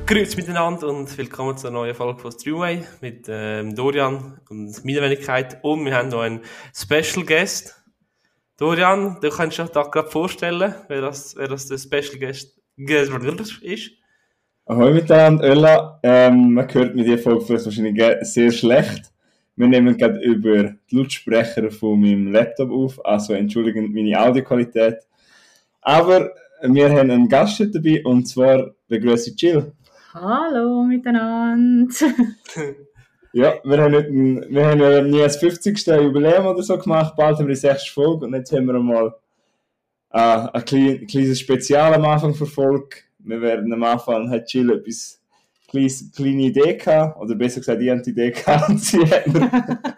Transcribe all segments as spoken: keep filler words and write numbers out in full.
Grüezi miteinander und willkommen zur neuen Folge von Streamway mit ähm, Dorian und meiner Wenigkeit. Und wir haben noch einen Special Guest. Dorian, du kannst dich da gerade vorstellen, wer das, wer das der Special Guest ist. Ahoi miteinander, Ölla. Ähm, man hört mir die Folge vielleicht wahrscheinlich sehr schlecht. Wir nehmen gerade über die Lautsprecher von meinem Laptop auf, also entschuldigend meine Audioqualität. Aber wir haben einen Gast heute dabei und zwar begrüße ich Jill. Hallo miteinander. Ja, wir haben, nicht ein, wir haben ja nie das fünfzigste Jubiläum oder so gemacht, bald haben wir die sechste Folge und jetzt haben wir mal äh, ein klein, kleines Spezial am Anfang für Folge. Wir werden am Anfang, hat Jill etwas kleines, kleine Idee gehabt, oder besser gesagt, ich hatte die Idee gehabt und sie hat mir,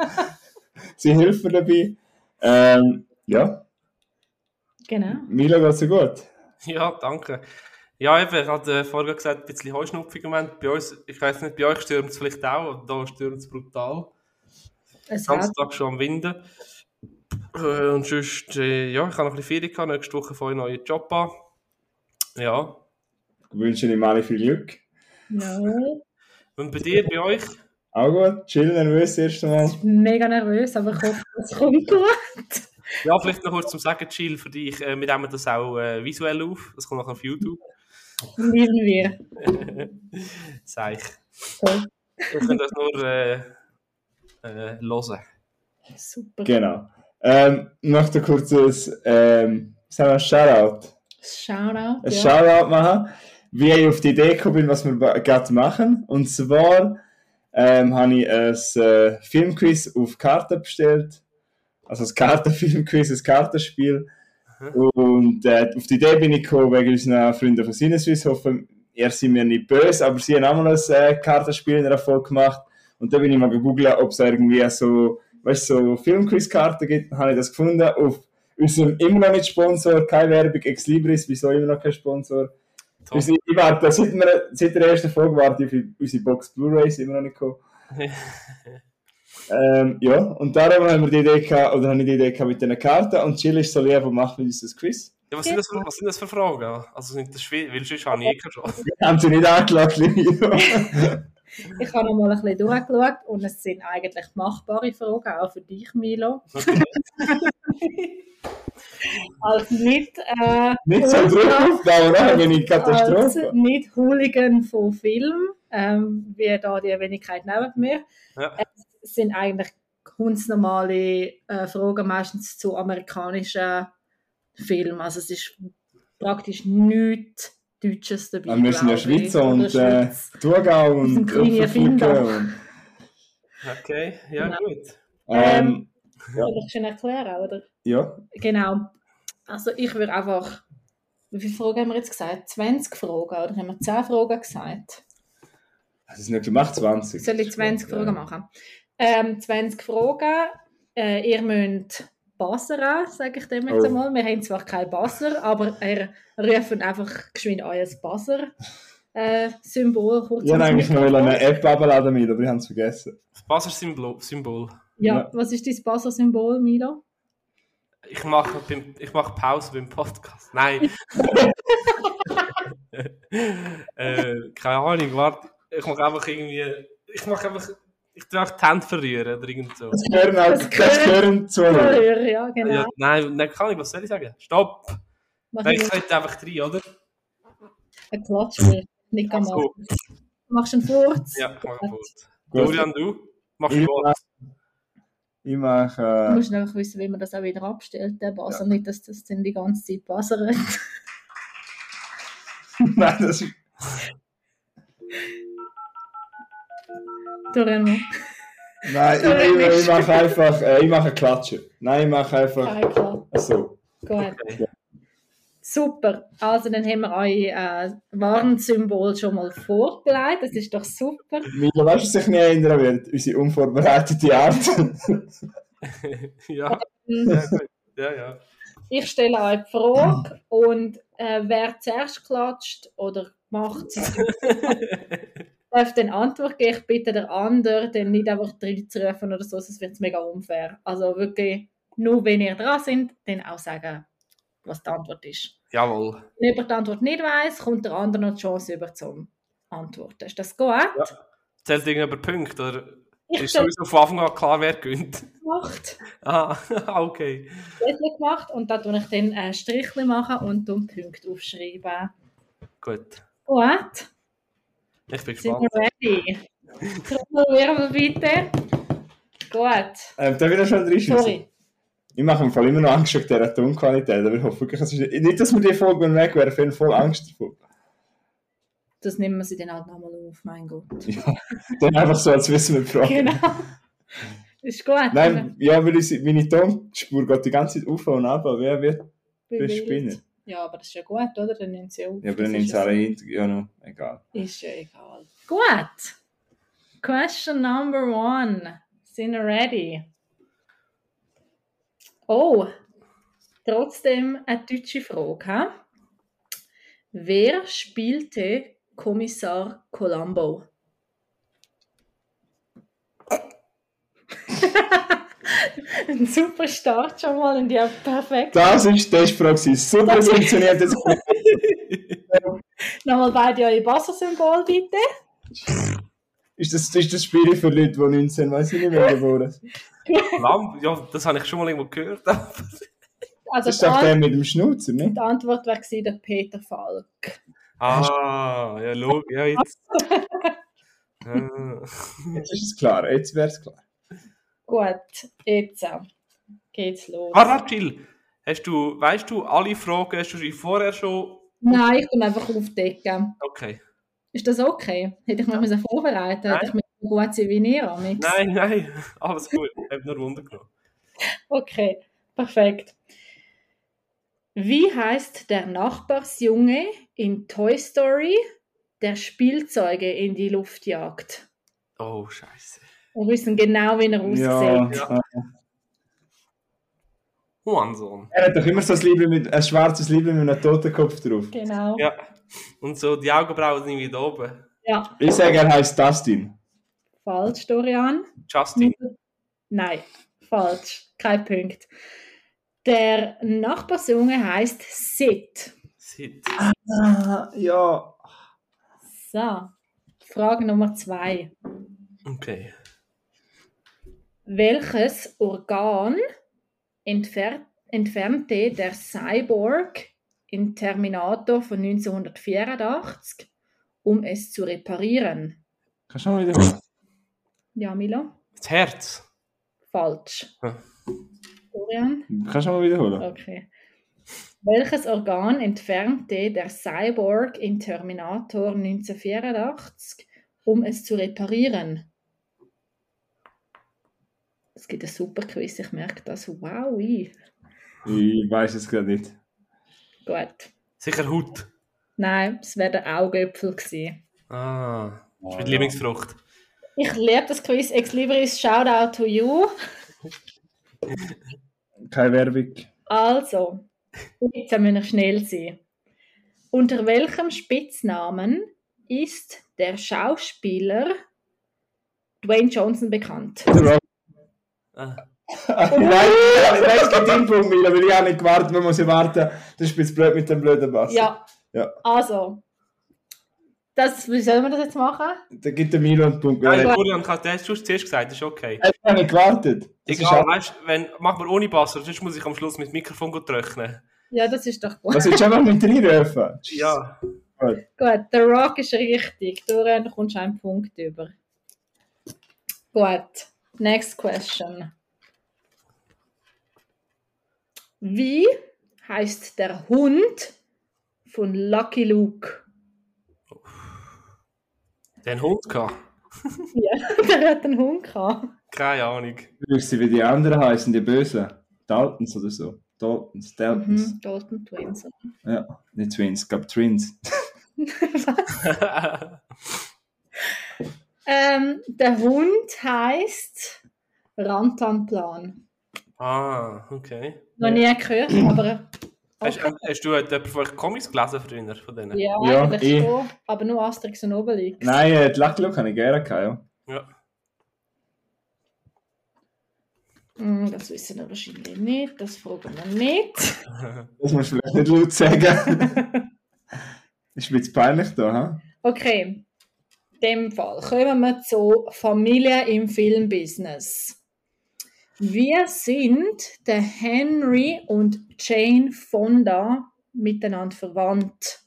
sie hilft mir dabei. Ähm, ja. Genau. Milo, geht's dir gut? Ja, danke. Ja, eben, ich hatte vorher gesagt, ein bisschen Heuschnupfen im Moment. Bei uns, ich weiss nicht, bei euch stürmt es vielleicht auch, aber da stürmt es brutal. Den ganzen Tag schon am Winden. Äh, und sonst, äh, ja, ich habe noch ein bisschen Ferien gehabt, nächste Woche fange ich einen neuen Job an. Ja. Ich wünsche Ihnen alle viel Glück. Ja. Und bei dir, bei euch? Auch gut, Jill, nervös das erste Mal. Ich bin mega nervös, aber ich hoffe, es kommt gut. Ja, vielleicht noch kurz zum Sagen, Jill, für dich, äh, wir nehmen das auch äh, visuell auf, das kommt noch auf YouTube. Lieben wir. Sag ich. Toll. Wir können das nur äh, äh, hören. Super. Genau. Ähm, ich möchte kurz ein, ähm, sagen wir, ein Shoutout. Shoutout. Ein Ja. Shoutout machen, wie ich auf die Idee gekommen bin, was wir gerade machen. Und zwar ähm, habe ich ein äh, Filmquiz auf Karten bestellt. Also ein Kartenfilmquiz, ein Kartenspiel. Mhm. Und äh, auf die Idee bin ich gekommen wegen unseren Freunden von Sinneswiss. Ich hoffe, ihr seid mir nicht böse, aber sie haben auch mal ein äh, Kartenspiel in einer Folge gemacht. Und da bin ich mal gegoogelt, ob es irgendwie so, weißt, so Filmquiz-Karten gibt. Dann habe ich das gefunden auf unserem immer noch nicht Sponsor, keine Werbung, Ex Libris, wieso immer noch kein Sponsor. Ich, ich warte, seit, wir, seit der ersten Folge warte ich auf unsere Box Blu-rays immer noch nicht gekommen. ähm, ja, und darum haben wir die Idee gehabt, oder habe ich die Idee gehabt mit diesen Karten und Jill ist so lieb und macht mit uns das Quiz. Ja, was sind das für, was sind das für Fragen? Also sind das schwierig, weil sonst habe ich eh schon. Wir haben sie nicht angelagt, Lino. Ich habe noch mal ein bisschen durchgeschaut und es sind eigentlich machbare Fragen, auch für dich, Milo. Okay. Also nicht... Äh, nicht so Druck aufbauen, oder? Wenn ich Katastrophe. Also nicht Hooligan von Film, ähm, wie da die Wenigkeit neben mir. Ja. Es sind eigentlich kunstnormale äh, Fragen, meistens zu amerikanischen Filmen. Also es ist praktisch nichts Deutsches dabei. Aber wir sind ja Schweizer und äh, Thurgau und Rüffelfunken. Okay, ja, genau. gut. Ähm, ja. Soll ich schon erklären, oder? Ja. Genau. Also ich würde einfach... Wie viele Fragen haben wir jetzt gesagt? zwanzig Fragen, oder haben wir zehn Fragen gesagt? Das ist nicht gemacht, zwanzig. Soll ich zwanzig Fragen machen? Ähm, zwanzig Fragen. Äh, ihr müsst buzzern, sage ich dem jetzt einmal. Oh. Wir haben zwar keinen Buzzer, aber ihr ruft einfach geschwind euer Buzzer-Symbol. Ich habe eigentlich noch eine App abladen, Milo, aber ich habe es vergessen. Das Buzzer-Symbol? Ja, ja, was ist dein Buzzer-Symbol, Milo? Ich mache, beim, ich mache Pause beim Podcast. Nein. äh, keine Ahnung, warte. Ich mache einfach irgendwie... Ich mache einfach... Ich darf die Hände verrühren oder irgend so. Das gehören halt, das gehören zu Verrühren, ja, genau. Ja, nein, nein, kann ich, was soll ich sagen? Stopp! Nein, ich könnte einfach rein, oder? Ein Klatsch, nicht ganz so. Machst du einen Furz? Ja, ich mache einen Furz. Dorian, du? Machst du Furz? Ich mache... Äh... Du musst einfach wissen, wie man das auch wieder abstellt, der Buzzer. Ja. Nicht, dass das dann die ganze Zeit buzzert. Nein, das ist... Dorian. Nein, ich, ich, ich mache einfach... Äh, ich mache Klatsche. Nein, ich mache einfach... Kein Klatsch. So. Gut. Okay. Super. Also dann haben wir euer äh, Warnsymbol schon mal vorgelegt. Das ist doch super. Milo, weißt du, was sich nicht erinnern wird? Unsere unvorbereitete Art. Ja. Ja, ja, ja. Ich stelle euch die Frage und äh, wer zuerst klatscht oder macht es, darf dann Antwort geben. Ich bitte der andere, dann nicht einfach reinzurufen oder so, sonst wird es mega unfair. Also wirklich, nur wenn ihr dran seid, dann auch sagen, was die Antwort ist. Jawohl. Wenn jemand die Antwort nicht weiss, kommt der andere noch die Chance über zum antworten. Ist das gut? Ja. Zählt irgendjemand Punkte? Oder Ich ist soll sowieso von Anfang an klar, wer gewinnt? gemacht. Ah, okay. Zettel gemacht und da tue ich dann ein Strichchen machen und dann Punkte aufschreiben. Gut. Gut. Ich bin Sind gespannt. wir ready? Trommelwirbel bitte. Gut. Ähm, darf ich da schon reinschießen? Sorry. Ich mache im Fall immer noch Angst wegen dieser Tonqualität, aber ich hoffe wirklich, es ist nicht, dass wir die Folge weg wäre, ich habe voll Angst davor. Das nehmen wir sie dann halt nochmal auf, mein Gott. Ja, dann einfach so, als wissen wir die Frage. Genau. Ist gut. Nein, ja, weil ich, meine Tonspur geht die ganze Zeit auf und ab, wer wird bespinnen? Ja, aber das ist ja gut, oder? Dann nimmt sie auf. Ja, aber dann nimmt es alle hin, ja, no, egal. Ist ja egal. Gut. Question number one. Sind wir ready? Oh, trotzdem eine deutsche Frage. He? Wer spielte Kommissar Columbo? Ein super Start schon mal und ja, perfekt. Das ist die Frage. Super, das funktioniert jetzt. Nochmal beide eure Buzzer-Symbol, bitte. Ist das, ist das Spiel für Leute, die neunzehn, weiß ich nicht mehr, geboren sind? Lamp? Ja, das habe ich schon mal irgendwo gehört. Also Das ist doch der mit dem Schnauzer, ne? die Antwort wäre gewesen, der Peter Falk. Ah, ja, logisch. Ja, jetzt. Ah. Jetzt ist es klar, jetzt wäre es klar. Gut, jetzt äh, geht's los. Ah, Jill, hast du, weißt du, alle Fragen hast du schon vorher schon? Nein, ich komme einfach aufdecken. Okay. Ist das okay? Hätte ich mich müssen vorbereiten? Hätte ich mich so gut sein wie ihr, Amix? Nein, nein, alles gut. Ich habe nur Wunder genommen. Okay, perfekt. Wie heißt der Nachbarsjunge in Toy Story, der Spielzeuge in die Luft jagt? Oh, scheiße. Wir wissen genau, wie er aussieht. Ja, Huansohn. er hat doch immer so ein, Liebling mit, ein schwarzes Liebling mit einem Totenkopf drauf. Genau. Ja. Und so die Augenbrauen sind wieder oben. Ja, Ich sage, er heißt Dustin. falsch, Dorian. Justin. Nein, falsch. Kein Punkt. Der Nachbarsjunge heißt Sid. Sid. Ah, ja. So, Frage Nummer zwei. Okay. Welches Organ entfer entfernte der Cyborg in Terminator von neunzehnhundertvierundachtzig, um es zu reparieren? Kannst du noch wiederholen? Ja, Milo? Das Herz. Falsch. Hm. Florian? Kannst du noch wiederholen? Okay. Welches Organ entfernte der Cyborg in Terminator neunzehnhundertvierundachtzig, um es zu reparieren? Es gibt ein super Quiz, ich merke das. Wow. Ich weiß es gerade nicht. Gut. Sicher Hut. Nein, es wäre der Augäpfel gewesen. Ah. Das ist Oh, meine ja. Lieblingsfrucht. Ich liebe das Quiz. Ex Libris, shout out to you. Keine Werbung. Also, jetzt müssen wir schnell sein. Unter welchem Spitznamen ist der Schauspieler Dwayne Johnson bekannt? Ah. Nein, nein, es gibt Info, Mila, weil ich habe nicht gewartet, man muss ja warten. Das ist jetzt blöd mit dem blöden Bass. Ja. Ja. Also, das, wie sollen wir das jetzt machen? Da gibt der Milo einen Punkt. Nein, Ja, Florian, du hast es zuerst gesagt, das ist okay. ich habe nicht gewartet. Das Egal, ist weißt du, wenn, mach mal ohne Bass, sonst muss ich am Schluss mit dem Mikrofon gut rechnen. Ja, das ist doch gut. Was willst du einfach mit reinrufen? Ja. Gut. Gut, der Rock ist richtig. Dorian, du kommst einen Punkt über. Gut, next question. Wie heißt der Hund von Lucky Luke? Den Hund gehabt. Ja, der hat einen Hund gehabt. Keine Ahnung. Du wirst wie die anderen heißen, die Bösen. Daltons oder so. Daltons, Daltons. Mhm, Dalton Twins. Ja, nicht Twins, ich glaube Twins. ähm, der Hund heißt Rantanplan. Ah, okay. Noch nie gehört, aber Hast, okay. hast du jemand von euch Comics gelesen früher, von denen? Ja, Ja, eigentlich ich. schon, aber nur Asterix und Obelix. Nein, äh, die Lucky Luke habe ich gerne gehabt, ja. Ja. Hm, das wissen wir wahrscheinlich nicht, das fragen wir nicht. Das musst du vielleicht nicht laut sagen. Ist ein bisschen peinlich da, ha? Okay, dem Fall kommen wir zu Familie im Filmbusiness. Wie sind der Henry und Jane Fonda miteinander verwandt?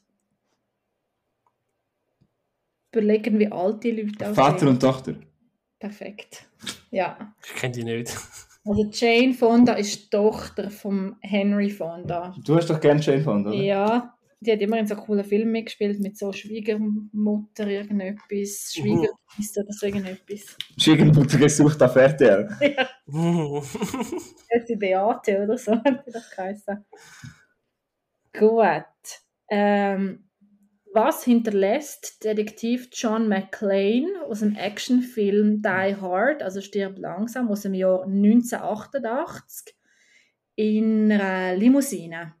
Überlegen, wie alt die Leute aussehen. Vater und Tochter. Perfekt. Ja. Ich kenne die nicht. Also Jane Fonda ist die Tochter von Henry Fonda. Du hast doch gerne Jane Fonda, oder? Ja, die hat immer in so coolen Filmen mitgespielt, mit so Schwiegermutter irgendetwas, Schwiegermeister oder so irgendetwas. Schwiegermutter gesucht auf R T L. Ja. Das ist Beate oder so, hat die doch geheißen. Gut. Ähm, was hinterlässt Detektiv John McClane aus dem Actionfilm Die Hard, also Stirb langsam, aus dem Jahr neunzehnhundertachtundachtzig, in einer Limousine?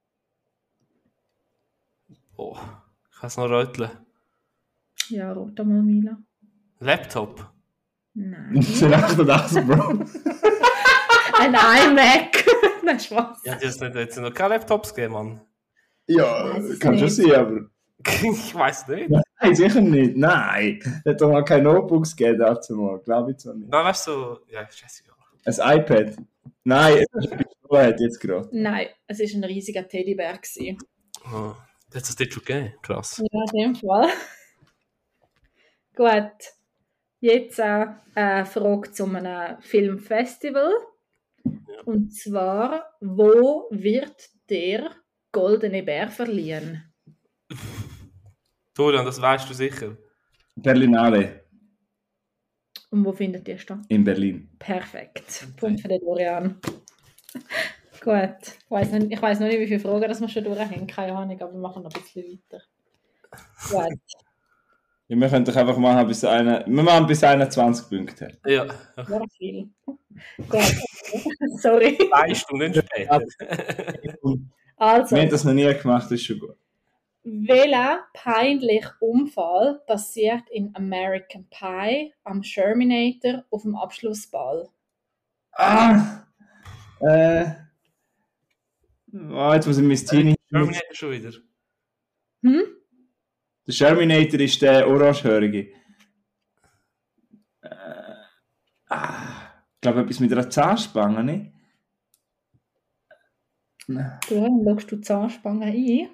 Oh, ich kann es noch röteln. Ja, rot mal, Mila. Laptop? Nein. neunzehnhundertachtundachtzig, Bro. Ein iMac. Nein, Spaß. Ja, die hat jetzt noch keine Laptops gegeben, Mann. Ja, Weiss kann schon nicht. sein, aber... Ich weiß nicht. Nein, sicher nicht. Nein. Es hat doch mal keine Notebooks gegeben dazu mal. Glaube ich zwar nicht. Nein, weißt du, so, ja, scheißegal. Ein iPad. Nein, es ist Pistolet jetzt gerade. Nein, es war ein riesiger Teddybär gewesen. Oh, das hat es dort schon gegeben. Krass. Ja, in dem Fall. Gut. Jetzt äh, eine Frage zu einem Filmfestival. Und zwar, wo wird der Goldene Bär verliehen? Dorian, das weißt du sicher. Berlinale Und wo findet ihr statt? in Berlin. Perfekt. Punkt für den Dorian. Gut. Ich weiss nicht, ich weiss noch nicht, wie viele Fragen das wir schon durchhängen. Keine Ahnung, aber wir machen noch ein bisschen weiter. Gut. Ja, wir können doch einfach machen bis eine, wir machen bis einundzwanzig Punkte. Ja. Sehr viel. Gut. Sorry. Zwei Stunden später. Also, Wir haben das noch nie gemacht, das ist schon gut. welcher peinliche Unfall passiert in American Pie am Sherminator auf dem Abschlussball? Ah! Äh. Oh, jetzt muss ich mein Teenie. Terminator schon wieder. Hm? Der Sherminator ist der Orangehörige. Äh, ah, ich glaube, etwas mit einer Zahnspange, nicht? Du, logst du die Zahnspange ein?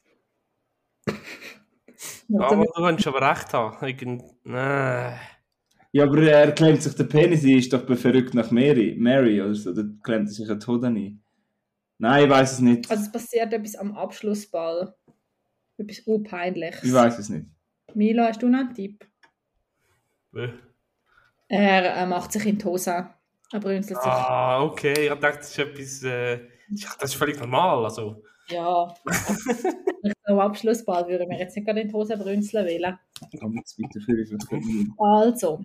Ja, aber du kannst aber recht haben. Irgend... Nein. Ja, aber er klemmt sich den Penis ein, ist doch verrückt nach Mary, Mary oder so. Da klemmt er sich einen Tod ein. Nein, ich weiß es nicht. Also es passiert etwas am Abschlussball. Etwas unpeinliches. Ich weiß es nicht. Milo, hast du noch einen Tipp? Bäh. Er äh, macht sich in die Hose. Er brünzelt sich. Ah, okay. Ich dachte, das ist etwas... Äh... Das ist völlig normal, also... Ja. Am Abschlussball würde mir jetzt nicht gerade in die Hose brünzeln wollen. Komm jetzt weiter für ich Also.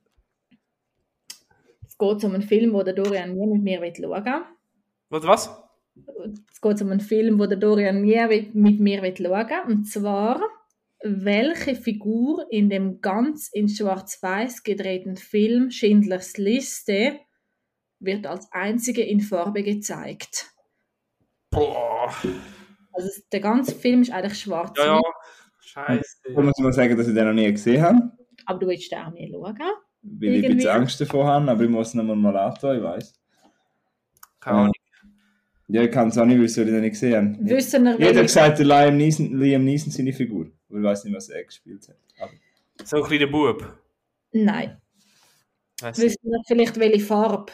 Es geht um einen Film, wo der Dorian nie mit mir schauen will. Was? was? Es geht um einen Film, wo der Dorian nie mit mir schauen will. Und zwar, welche Figur in dem ganz in schwarz-weiß gedrehten Film Schindlers Liste wird als einzige in Farbe gezeigt? Boah. Also der ganze Film ist eigentlich schwarz. Ja, ja. Scheiße. Ich muss mal sagen, dass ich den noch nie gesehen habe. Aber du willst den auch nie schauen? Weil ich ein bisschen Angst davor habe, aber ich muss ihn mal, mal antun, ich weiss. Keine Ahnung. Ja, ich kann es auch nicht wissen, weil ich den nicht gesehen habe. Wissen wir, Jeder hat gesagt, der Liam Neeson, Liam Neeson seine Figur. Aber ich weiss nicht, was er gespielt hat. Aber So ein kleiner Bub. Nein. Weiss nicht. Wissen wir vielleicht, welche Farbe?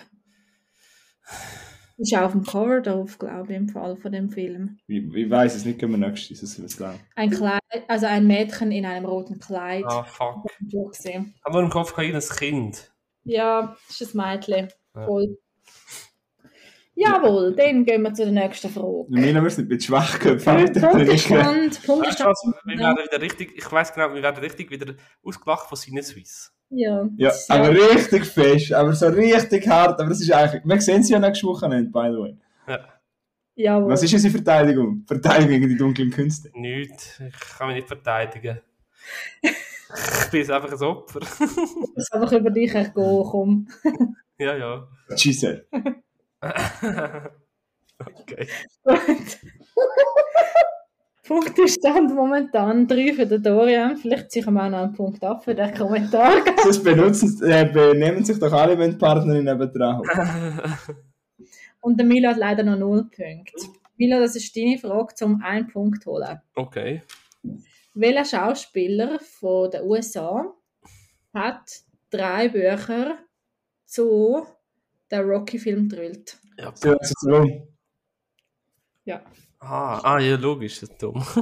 Ist auch auf dem Cover drauf, glaube ich, im Fall von dem Film. ich, ich weiss es nicht, können wir nächstes, das ist lang. Ein Kleid, also ein Mädchen in einem roten Kleid. Ah, fuck. Durchgesehen. Ich habe nur im Kopf gehabt, ein Kind. Ja, das ist ein Mädchen. Ja. Voll. Jawohl, dann gehen wir zu der nächsten Frage. Mir müssen mit Schwachköpfen Punkt reden. Punktestand, Weißt du was? Wir Punktestand. werden wieder richtig, ich weiss genau, wir werden richtig wieder ausgelacht von Sinneswiss. Ja, Ja, das ist aber richtig fest, aber so richtig hart. Aber das ist eigentlich. Wir sehen sie ja nächstes Wochenende, by the way. Ja. Jawohl. Was ist unsere Verteidigung? Verteidigung gegen die dunklen Künste. Nichts. Ich kann mich nicht verteidigen. Ich bin jetzt einfach ein Opfer. Ich muss einfach über dich hergehen, komm. Ja, ja. Giselle. Okay. Gut. Punktestand momentan drei für den Dorian. Vielleicht ziehen wir auch noch einen Punkt ab für den Kommentar. Sonst benutzen, äh, benehmen sich doch alle, wenn die Partnerin nebenan hockt. Und der Milo hat leider noch null Punkte. Milo, das ist deine Frage, um einen Punkt zu holen. Okay. Welcher Schauspieler von den U S A hat drei Bücher zu den Rocky-Film gedrillt? Ja. So, also so. Ja. Ah, ah, ja, logisch, das ist dumm. Und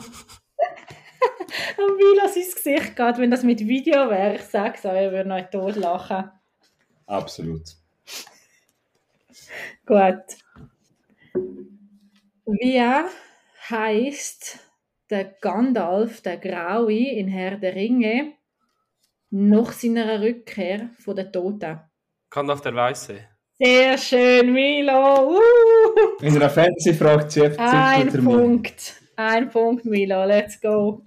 Milo sein Gesicht geht, wenn das mit Video wäre, ich sage es euch, ich würde noch tot lachen. Absolut. Gut. Wie heisst der Gandalf, der Graue in Herr der Ringe, nach seiner Rückkehr von den Toten? Gandalf der Weiße. Sehr schön, Milo! Uh! In einer Fantasy-Frage zieht Ein Punkt. Ein Punkt, Milo. Let's go.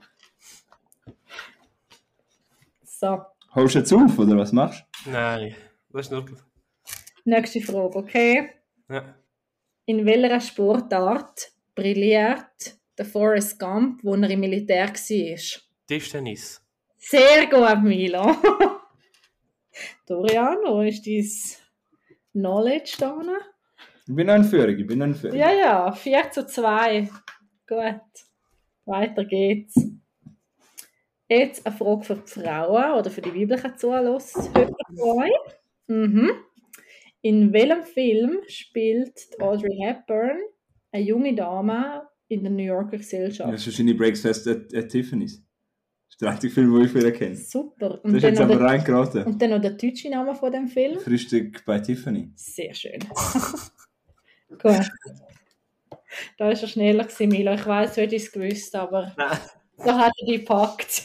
So, Holst du jetzt auf, oder was machst Nein, das ist nur... nächste Frage, okay? Ja. In welcher Sportart brilliert der Forrest Gump, wo er im Militär war? Tischtennis. Sehr gut, Milo. Dorian, wo ist dein Knowledge da? du? Ich bin noch in Führung, ich bin noch in Führung. Ja, ja, vier zu zwei. Gut, weiter geht's. Jetzt eine Frage für die Frauen oder für die weiblichen Zuhörer von euch. Mhm. In welchem Film spielt Audrey Hepburn eine junge Dame in der New Yorker Gesellschaft? Ja, das ist wahrscheinlich Breakfast at, at Tiffany's. Das ist der einzige Film, den ich früher kenne. Super. Das ist jetzt noch aber der, reingeraten. und dann noch der deutsche Name von dem Film? Frühstück bei Tiffany. Sehr schön. Gut. Da war er schneller gewesen, Milo. Ich weiss, du hättest es gewusst, aber Nein. da hat er dich gepackt.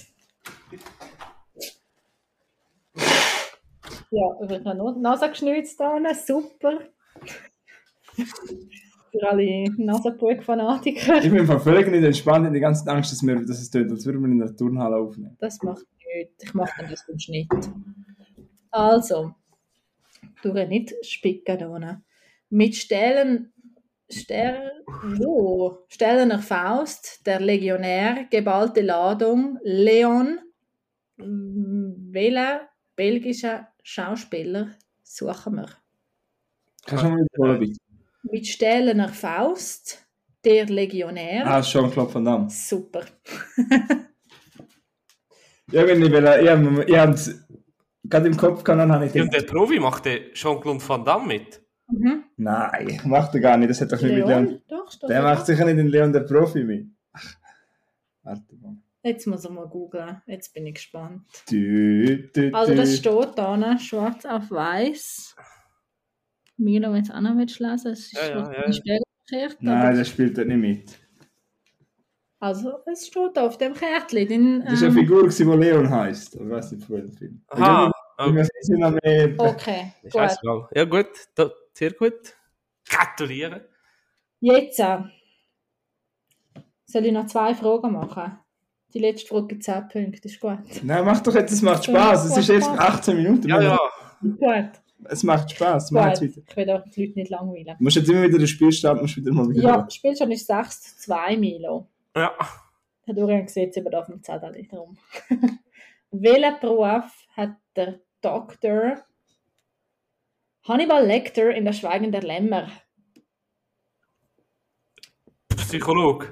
Ja, ich habe noch die Nase geschnitzt da. Super. Für alle Nasenburg-Fanatiker. Ich bin von völlig nicht entspannt in die ganze Angst, dass, wir, dass es tötet, als würden wir in der Turnhalle aufnehmen. Das macht nichts. Ich mache dann das vom Schnitt. Also, du nicht spicken da. Mit Stellen, Stern, oh, Stellener Faust, der Legionär, geballte Ladung, Leon, welchen belgischen Schauspieler suchen wir? Kannst du mal wiederholen, bitte? Mit Stellener Faust, der Legionär. Ah, Jean-Claude Van Damme. Super. Ja, wenn ich will, ich habe ich habe es gerade im Kopf gehabt, dann habe ich Ja, und gedacht, der Profi macht der Jean-Claude Van Damme mit. Mhm. nein, macht er gar nicht, das hat doch nicht mit Leon. Leon, doch, steht Der da. macht sicher nicht den Leon der Profi mit. Ach, warte mal. Jetzt muss er mal googlen. Jetzt bin ich gespannt. Dü, dü, Also dü. das steht da, ne? Schwarz auf weiß. Milo, wenn du es auch noch willst lesen, es ist Ja, ja, wahrscheinlich ja. gekehrt, Nein, aber der spielt dort nicht mit. also es steht da auf dem Kärtchen. Den, Das war eine ähm, Figur, die Leon heisst. Ich weiß nicht, von welchem Film. Aha, Ich okay. muss jetzt noch mehr. okay, gut. Scheißegal. Ja, gut, da, sehr gut. Gratulieren. Jetzt äh, soll ich noch zwei Fragen machen? Die letzte Frage gibt zehn Punkte, ist gut. Nein, mach doch jetzt, es macht Spaß. Es ist erst achtzehn Minuten. Ja, ja. Gut, Es macht Spaß. Mach jetzt gut. weiter. Ich will auch die Leute nicht langweilen. Du musst jetzt immer wieder das Spiel starten, musst wieder mal wieder. Ja, Spiel schon ist sechs zu zwei, Milo. Ja. Der Dorian sieht es eben auf dem Zettel drum. Welchen Beruf hat der Doktor Hannibal Lecter in Der Schweigen der Lämmer? Psychologe.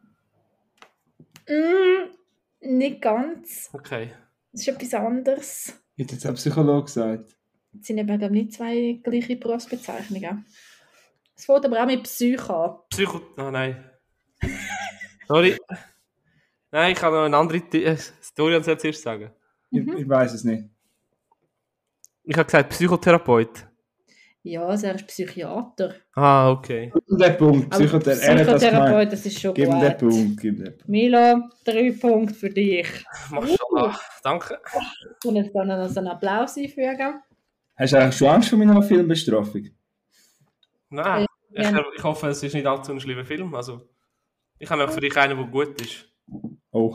Mm, nicht ganz. Okay. Das ist etwas anderes. Ich hätte jetzt auch Psychologe gesagt. Es sind eben glaub ich, nicht zwei gleiche Berufsbezeichnungen. Es fängt aber auch mit Psyche an. Psycho... Oh nein. Sorry. Nein, ich kann noch eine andere T- äh, Story als zuerst sagen. Ich, ich weiß es nicht. Ich habe gesagt Psychotherapeut. Ja, also er ist Psychiater. Ah, okay. Gib ihm den Punkt. Aber Psychothera- er hat das Psychotherapeut, gemeint. das ist schon Gib ihm den gut. Punkt. Gib ihm den Punkt. Milo, drei Punkte für dich. Maschallah. Danke. Und jetzt dann noch so einen Applaus einfügen. Hast du eigentlich schon Angst vor meiner Filmbestrafung? Nein. Ich, Ja. ich hoffe, es ist nicht allzu ein schlimmer Film. Also, ich habe auch für dich einen, der gut ist. Oh.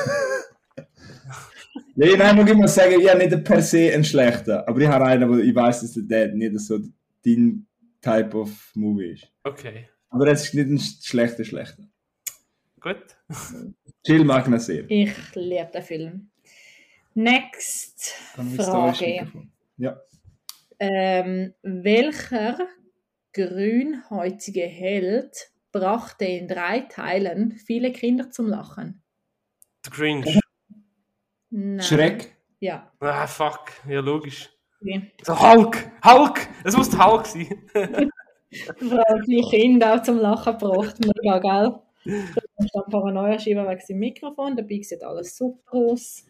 Ja, ich nein, muss ich mal sagen, ich habe nicht per se einen schlechten, aber ich habe einen, wo ich weiß, dass der nicht so dein Type of Movie ist. Okay. Aber es ist nicht ein schlechter, schlechter. Gut. Jill mag ihn sehr. Ich liebe den Film. Next Frage. Ja. Ähm, welcher grünhäutige Held brachte in drei Teilen viele Kinder zum Lachen? Der Grinch. Nein. Schreck. Ja. Ah, fuck. Ja, logisch. Okay. So, Hulk! Hulk! Es muss der Hulk sein. Die Kinder auch zum Lachen gebracht. Mega, gell? Da ist dann Paranoia schieben wegen seinem Mikrofon. Dabei sieht alles super aus.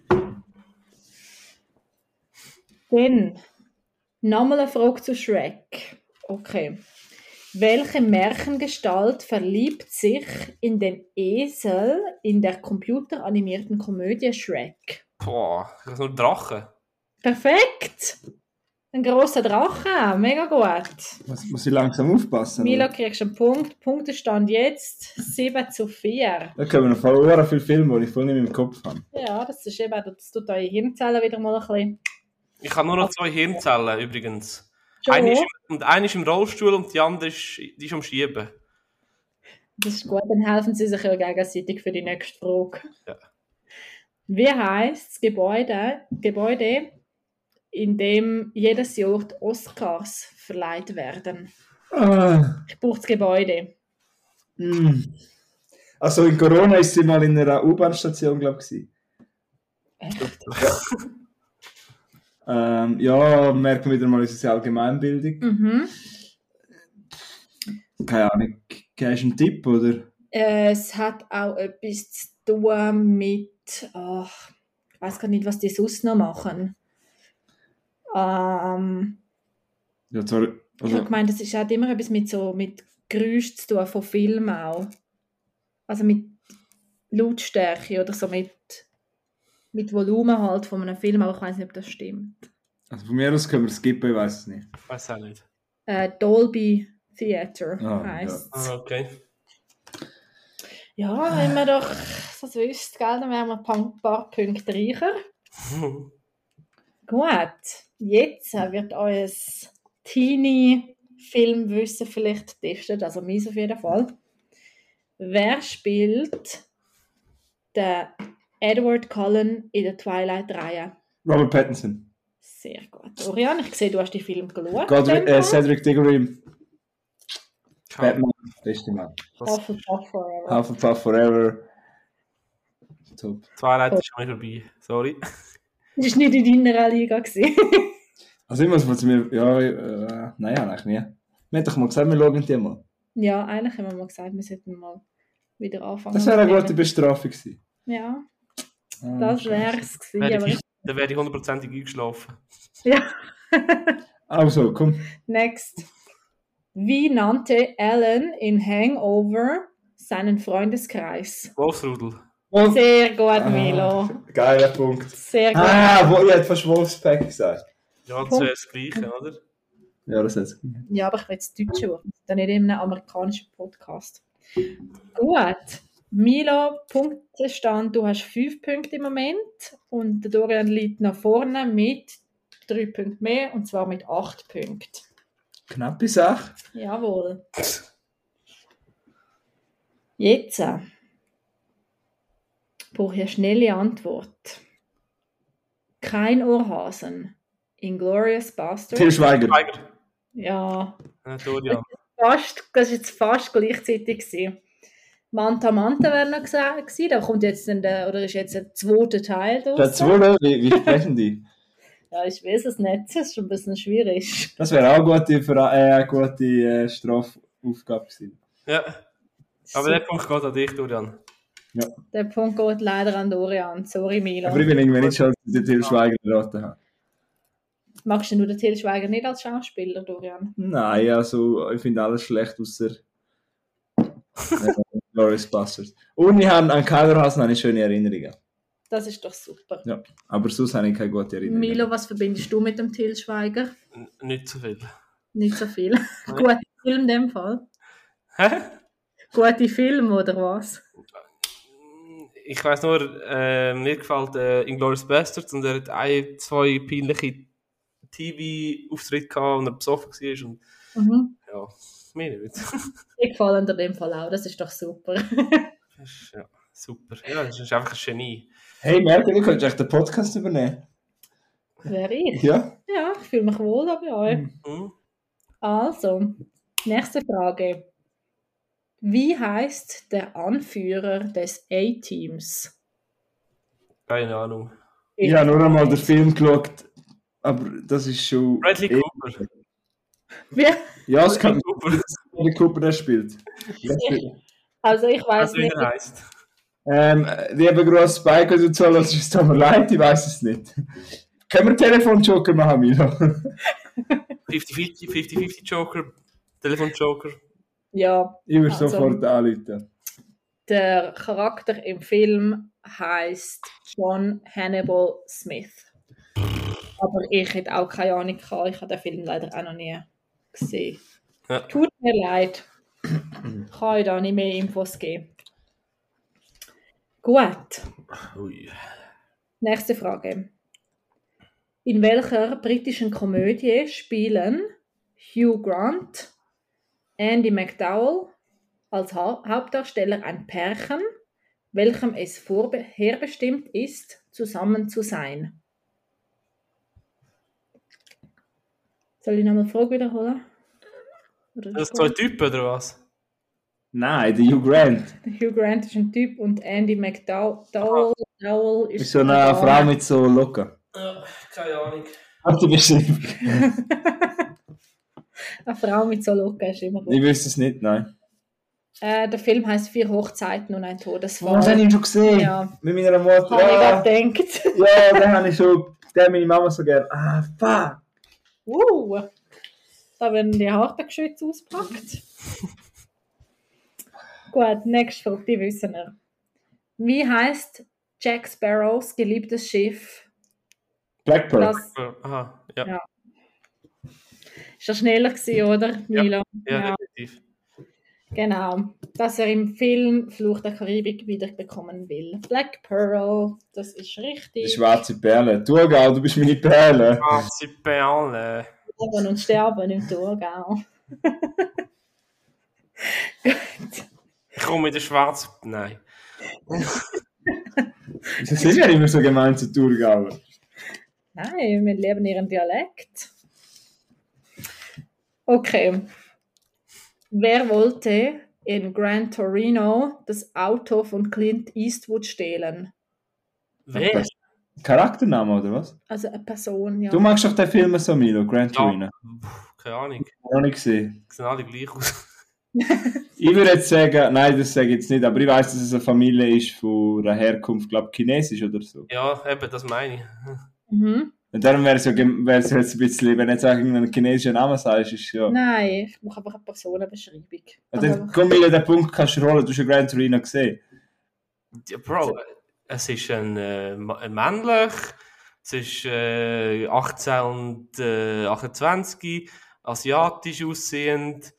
Dann nochmal eine Frage zu Shrek. Okay. Welche Märchengestalt verliebt sich in den Esel in der computeranimierten Komödie Shrek? Boah, ich nur Drachen. Perfekt! Ein grosser Drache, mega gut. Muss, muss ich langsam aufpassen? Milo, oder? kriegst einen Punkt. Punktestand jetzt sieben zu vier. Da kommen noch voll viele Filme, die ich voll nicht mehr im Kopf habe. Ja, das ist eben, das tut eure Hirnzellen wieder mal ein bisschen. Ich habe nur noch zwei Hirnzellen übrigens. Schon? Eine ist, im, und eine ist im Rollstuhl und die andere ist, die ist am Schieben. Das ist gut, dann helfen sie sich ja gegenseitig für die nächste Frage. Ja. Wie heisst das Gebäude, Gebäude, in dem jedes Jahr die Oscars verleiht werden? Ah, Ich brauche das Gebäude. mm. Also in Corona ist sie mal in einer U-Bahn-Station, glaube ich. Echt? Ähm, ja, merken wir wieder mal unsere Allgemeinbildung. Mhm. Keine Ahnung, hast du einen Tipp, oder? Es hat auch etwas zu tun mit, ach, ich weiß gar nicht, was die sonst noch machen. Ähm, Ja, sorry. ich Also, habe gemeint, es ist- hat immer etwas mit so mit Geräusch zu tun, von Filmen auch. Also mit Lautstärke oder so mit, mit Volumen halt von einem Film, aber ich weiß nicht, ob das stimmt. also von mir aus können wir es skippen, ich weiß es nicht. Ich weiß auch nicht. Äh, Dolby Theater Ah, heisst es. Ah, okay. Ja, wenn man doch das wüsste, gell, dann wären wir ein paar, paar Punkte reicher. Gut, jetzt wird euer Teenie-Filmwissen vielleicht getestet, also meins auf jeden Fall. Wer spielt den Edward Cullen in der Twilight-Reihe? Robert Pattinson. Sehr gut. Oriane, ich sehe, du hast den Film geschaut. Godric, äh, Cedric Diggory. Keine Batman. Beste Mann. Was- Hufflepuff Forever. Hufflepuff Forever. Top. Twilight ist schon vorbei. Sorry. Das war nicht in deiner Liga. gewesen. Also ich muss mal zu mir... Ja, äh, nein, eigentlich nie. Wir haben doch mal gesagt, wir schauen die mal. Ja, eigentlich haben wir mal gesagt, wir sollten mal wieder anfangen. Das wäre eine mit gute denen. Bestrafung gewesen. Ja, Ah, das scheiße. wäre es gewesen. Wäre Aber ich, dann wäre ich hundertprozentig eingeschlafen. ja. Also, komm. Next. Wie nannte Alan in Hangover seinen Freundeskreis? Wolfsrudel. Und, Sehr gut, Milo. Ah, geiler Punkt. Sehr gut. Ah, wo, ich hätte fast Wolfspack gesagt. Ja, das Punkt. wäre das Gleiche, oder? Ja, das hat's. Ja, aber ich will jetzt Deutsche machen. Dann nicht in einem amerikanischen Podcast. Gut. Milo, Punktestand. Du hast fünf Punkte im Moment. Und der Dorian liegt nach vorne mit drei Punkten mehr. Und zwar mit acht Punkten. Knappe Sache. Jawohl. Jetzt äh, brauche ich eine schnelle Antwort. Kein Ohrhasen. Inglorious Bastard. Til Schweiger. Schweiger. Ja, Ja, Dorian. fast, das war jetzt fast gleichzeitig. Gewesen. Manta Manta wäre noch gesagt gewesen. Da kommt jetzt ein, oder ist jetzt ein zweiter Teil draus. Das wohl, wie, wie sprechen die? Ja, ich weiß es nicht. Das ist schon ein bisschen schwierig. Das wäre auch eine gute, Vera- äh, eine gute äh, Strafaufgabe gewesen. Ja. Aber der Punkt geht an dich, Dorian. Der Punkt geht leider an Dorian. Sorry, Milo. Aber ich bin irgendwie nicht schuld, dass ich den Til Schweiger geraten habe. Magst du den Til Schweiger nicht als Schauspieler, Dorian? Nein, also ich finde alles schlecht, außer äh, Glorious Bastards. Und ich habe an Kaiserhasen eine schöne Erinnerungen. Das ist doch super. Ja, aber sonst habe ich keine gute Erinnerung. Milo, was verbindest du mit dem Til Schweiger? N nicht so viel. Nicht so viel. Guter Film in dem Fall. Hä? Gute Film, oder was? Ich weiss nur, äh, mir gefällt äh, Inglourious Basterds und er hat ein, zwei peinliche T V-Auftritte gehabt, und er besoffen war. Und Mhm. ja, mir nicht. Die gefallen dir in dem Fall auch, das ist doch super. Das ist, ja, super. Ja, das ist einfach ein Genie. Hey, Merkel, du könntest echt den Podcast übernehmen. Wer ich? Ja. Ja, ich fühle mich wohl dabei. Mhm. Also, nächste Frage. Wie heißt der Anführer des A-Teams? Keine Ahnung. Ich habe nur einmal den Film geschaut, aber das ist schon... Bradley Cooper. Wer? Ja, es kann Cooper. Bradley Cooper, der spielt. Also ich weiß Was wie nicht. er heisst. Ähm, lieber grosser Spike, du zahlst, es tut mir leid, ich weiß es nicht. Können wir Telefonjoker machen, Milo? fünfzig fünfzig Joker, Telefonjoker. Ja, Ich würde Also- sofort anrufen. der Charakter im Film heißt John Hannibal Smith. Aber ich hätte auch keine Ahnung gehabt. Ich habe den Film leider auch noch nie gesehen. Ja. Tut mir leid. Ich kann euch da nicht mehr Infos geben. Gut, Ui. nächste Frage. In welcher britischen Komödie spielen Hugh Grant, Andy McDowell als Ha- Hauptdarsteller ein Pärchen, welchem es vorherbestimmt ist, zusammen zu sein? Soll ich nochmal die Frage wiederholen? Oder Das sind zwei Typen, oder was? Nein, der Hugh Grant. Hugh Grant ist ein Typ und Andy McDowell Dowell ist Ist so eine eine Frau mit so Locken. Ja, keine Ahnung. Hast du beschrieben? Eine Frau mit so Locken ist immer gut. Ich wüsste es nicht, nein. Äh, der Film heißt Vier Hochzeiten und ein Oh, Todesfall. das habe ich schon gesehen. Ja. Mit meiner Mutter. Habe ich Ah, gerade gedacht. ja, den habe ich schon. Den hat meine Mama so gern. Ah, fuck. Uh, da werden die harten Geschütze ausgepackt. Gut, nächste Frage, die wissen wir. Wie heißt Jack Sparrows geliebtes Schiff? Blackbird. Das Aha, ja. Ja. ist ja schneller gewesen, oder, Milo? Ja, definitiv. Genau. Dass er im Film Fluch der Karibik wiederbekommen will. Black Pearl, das ist Die richtig. schwarze Perle. Thurgau, du bist meine Perle. Marzipan. Leben und sterben im Thurgau. Ich komme mit der schwarzen. Nein. Das sind ja immer so gemein zu Thurgauer. Nein, wir leben ihren Dialekt. Okay. Wer wollte in Gran Torino das Auto von Clint Eastwood stehlen? Wer? Charaktername, oder was? Also eine Person, ja. Du magst doch den Film so, Milo, Grand Ja. Torino. Puh, keine Ahnung. Noch nicht gesehen. Die sehen alle gleich aus. Ich würde jetzt sagen, nein, das sage ich jetzt nicht, aber ich weiß, dass es eine Familie ist von einer Herkunft, glaube ich, chinesisch oder so. Ja, eben, das meine ich. Mhm. Und darum wäre es ja gem- wäre es jetzt ein bisschen, wenn du jetzt irgendeinen chinesischen Namen sagst, ist ja. Nein, ich mache einfach eine Personenbeschreibung. Und Also, dann komm, Milo, den Punkt kannst du rollen, du hast ja Grand Torino gesehen. Ja, Bro, es ist ein, äh, ma- ein männlich, es ist äh, achtzehnhundertachtundzwanzig, asiatisch aussehend,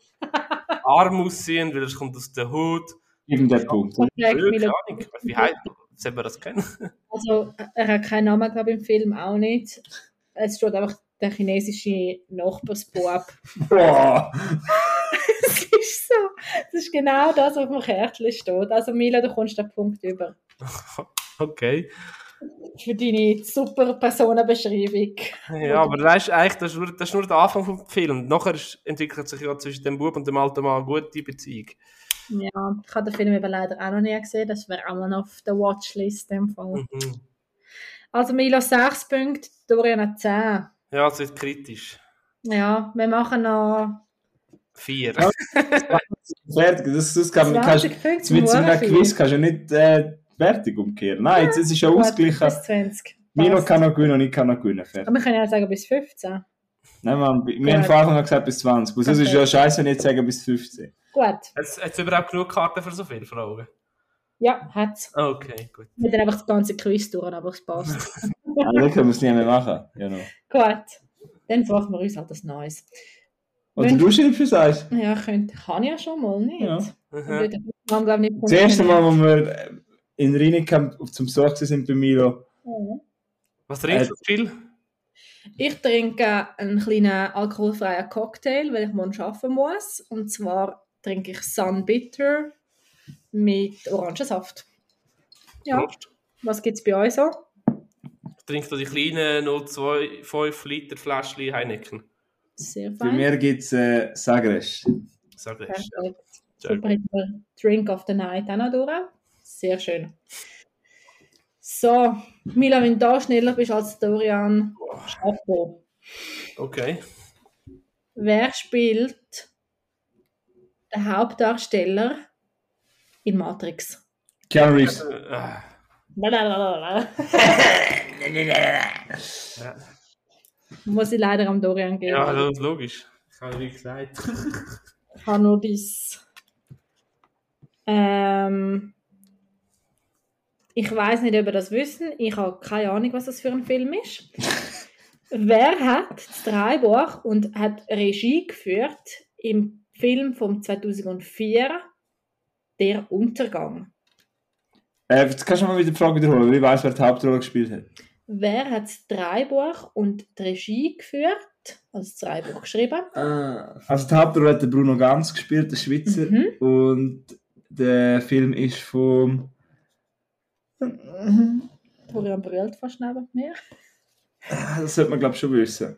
arm aussehend, weil es kommt aus der Hut. Gib ihm den Punkt. fragt Ja, Milo- keine Ahnung, wie heißt soll man das kennen? also er hat keinen Namen, glaube ich, im Film auch nicht. Es steht einfach der chinesische Nachbarsbub. Boah! Das ist so. Das ist genau das, was auf dem Kärtchen steht. Also Milo, du kommst den Punkt über. Okay. Für deine super Personenbeschreibung. Ja, aber das ist eigentlich das ist nur, das ist nur der Anfang vom Film. Nachher ist, entwickelt sich ja zwischen dem Bub und dem alten Mann eine gute Beziehung. Ja, ich habe den Film aber leider auch noch nie gesehen. Das wäre auch noch auf der Watchlist in dem Fall. Mhm. Also Milo sechs Punkte, Dorian hat zehn. Ja, es ist kritisch. Ja, wir machen noch Vier. Ja. Fertig, das, das kann, kannst, zwanzig Punkte. mit so einem nur Quiz kannst du ja nicht äh, fertig umkehren. Nein, jetzt ist es schon Gut, ausgeglichen. bis zwanzig. Milo Passt. kann noch gewinnen und ich kann noch gewinnen. Fertig. Aber wir können ja sagen bis fünfzehn. Nein, Mann, wir haben von Anfang an gesagt bis zwanzig. Und sonst ist ja scheiße, wenn ich jetzt sage bis fünfzehn. Gut. Hat es überhaupt genug Karten für so viele Fragen? Ja, hat's. Okay, gut. Wir dann einfach das ganze Quiz durch, aber es passt. Ja, dann können wir es nicht mehr machen. Genau. Gut. Dann fragen wir uns halt das Neues. Oder Wenn- du schreibst es eins. Ja, könnte, kann ich ja schon mal nicht. Ja. Mhm. Wir haben, glaube ich, nicht Das erste Mal, wo wir in Rheinekamp zum Besuch sind bei Milo, Mhm. Was trinkst Äh, du viel? Ich trinke einen kleinen alkoholfreien Cocktail, weil ich morgen arbeiten muss. Und zwar trinke ich Sun Bitter mit Orangensaft. Ja. Prost. Was gibt es bei euch so? Trinkst du die kleinen null Komma fünf Liter Fläschchen Heineken? Sehr Bei fein. mir gibt es äh, Sagres. Sag das. Perfekt. Ja. Super, hat der Drink of the Night auch noch durch. Sehr schön. So, Mila, wenn du da schneller bist als Dorian, Chapeau. Okay. Wer spielt den Hauptdarsteller in Matrix? Keanu Reeves. Äh, ah. Blablabla. Ja, Muss ich leider am Dorian geben. ja das ist logisch. Ich habe wie gesagt. Ich habe nur dies. Ähm, ich weiß nicht, ob ihr das wissen. Ich habe keine Ahnung, was das für ein Film ist. Wer hat das Drehbuch und hat Regie geführt im Film von zweitausendvier, Der Untergang? Äh, jetzt kannst du mal wieder die Frage wiederholen, weil ich weiss, wer die Hauptrolle gespielt hat. Wer hat das Drehbuch und die Regie geführt, also das Drehbuch geschrieben? Ah. Also die Hauptrolle hat der Bruno Ganz gespielt, der Schweizer. Mhm. Und der Film ist vom... Florian brüllt fast neben mir. Das sollte man, glaube ich, schon wissen.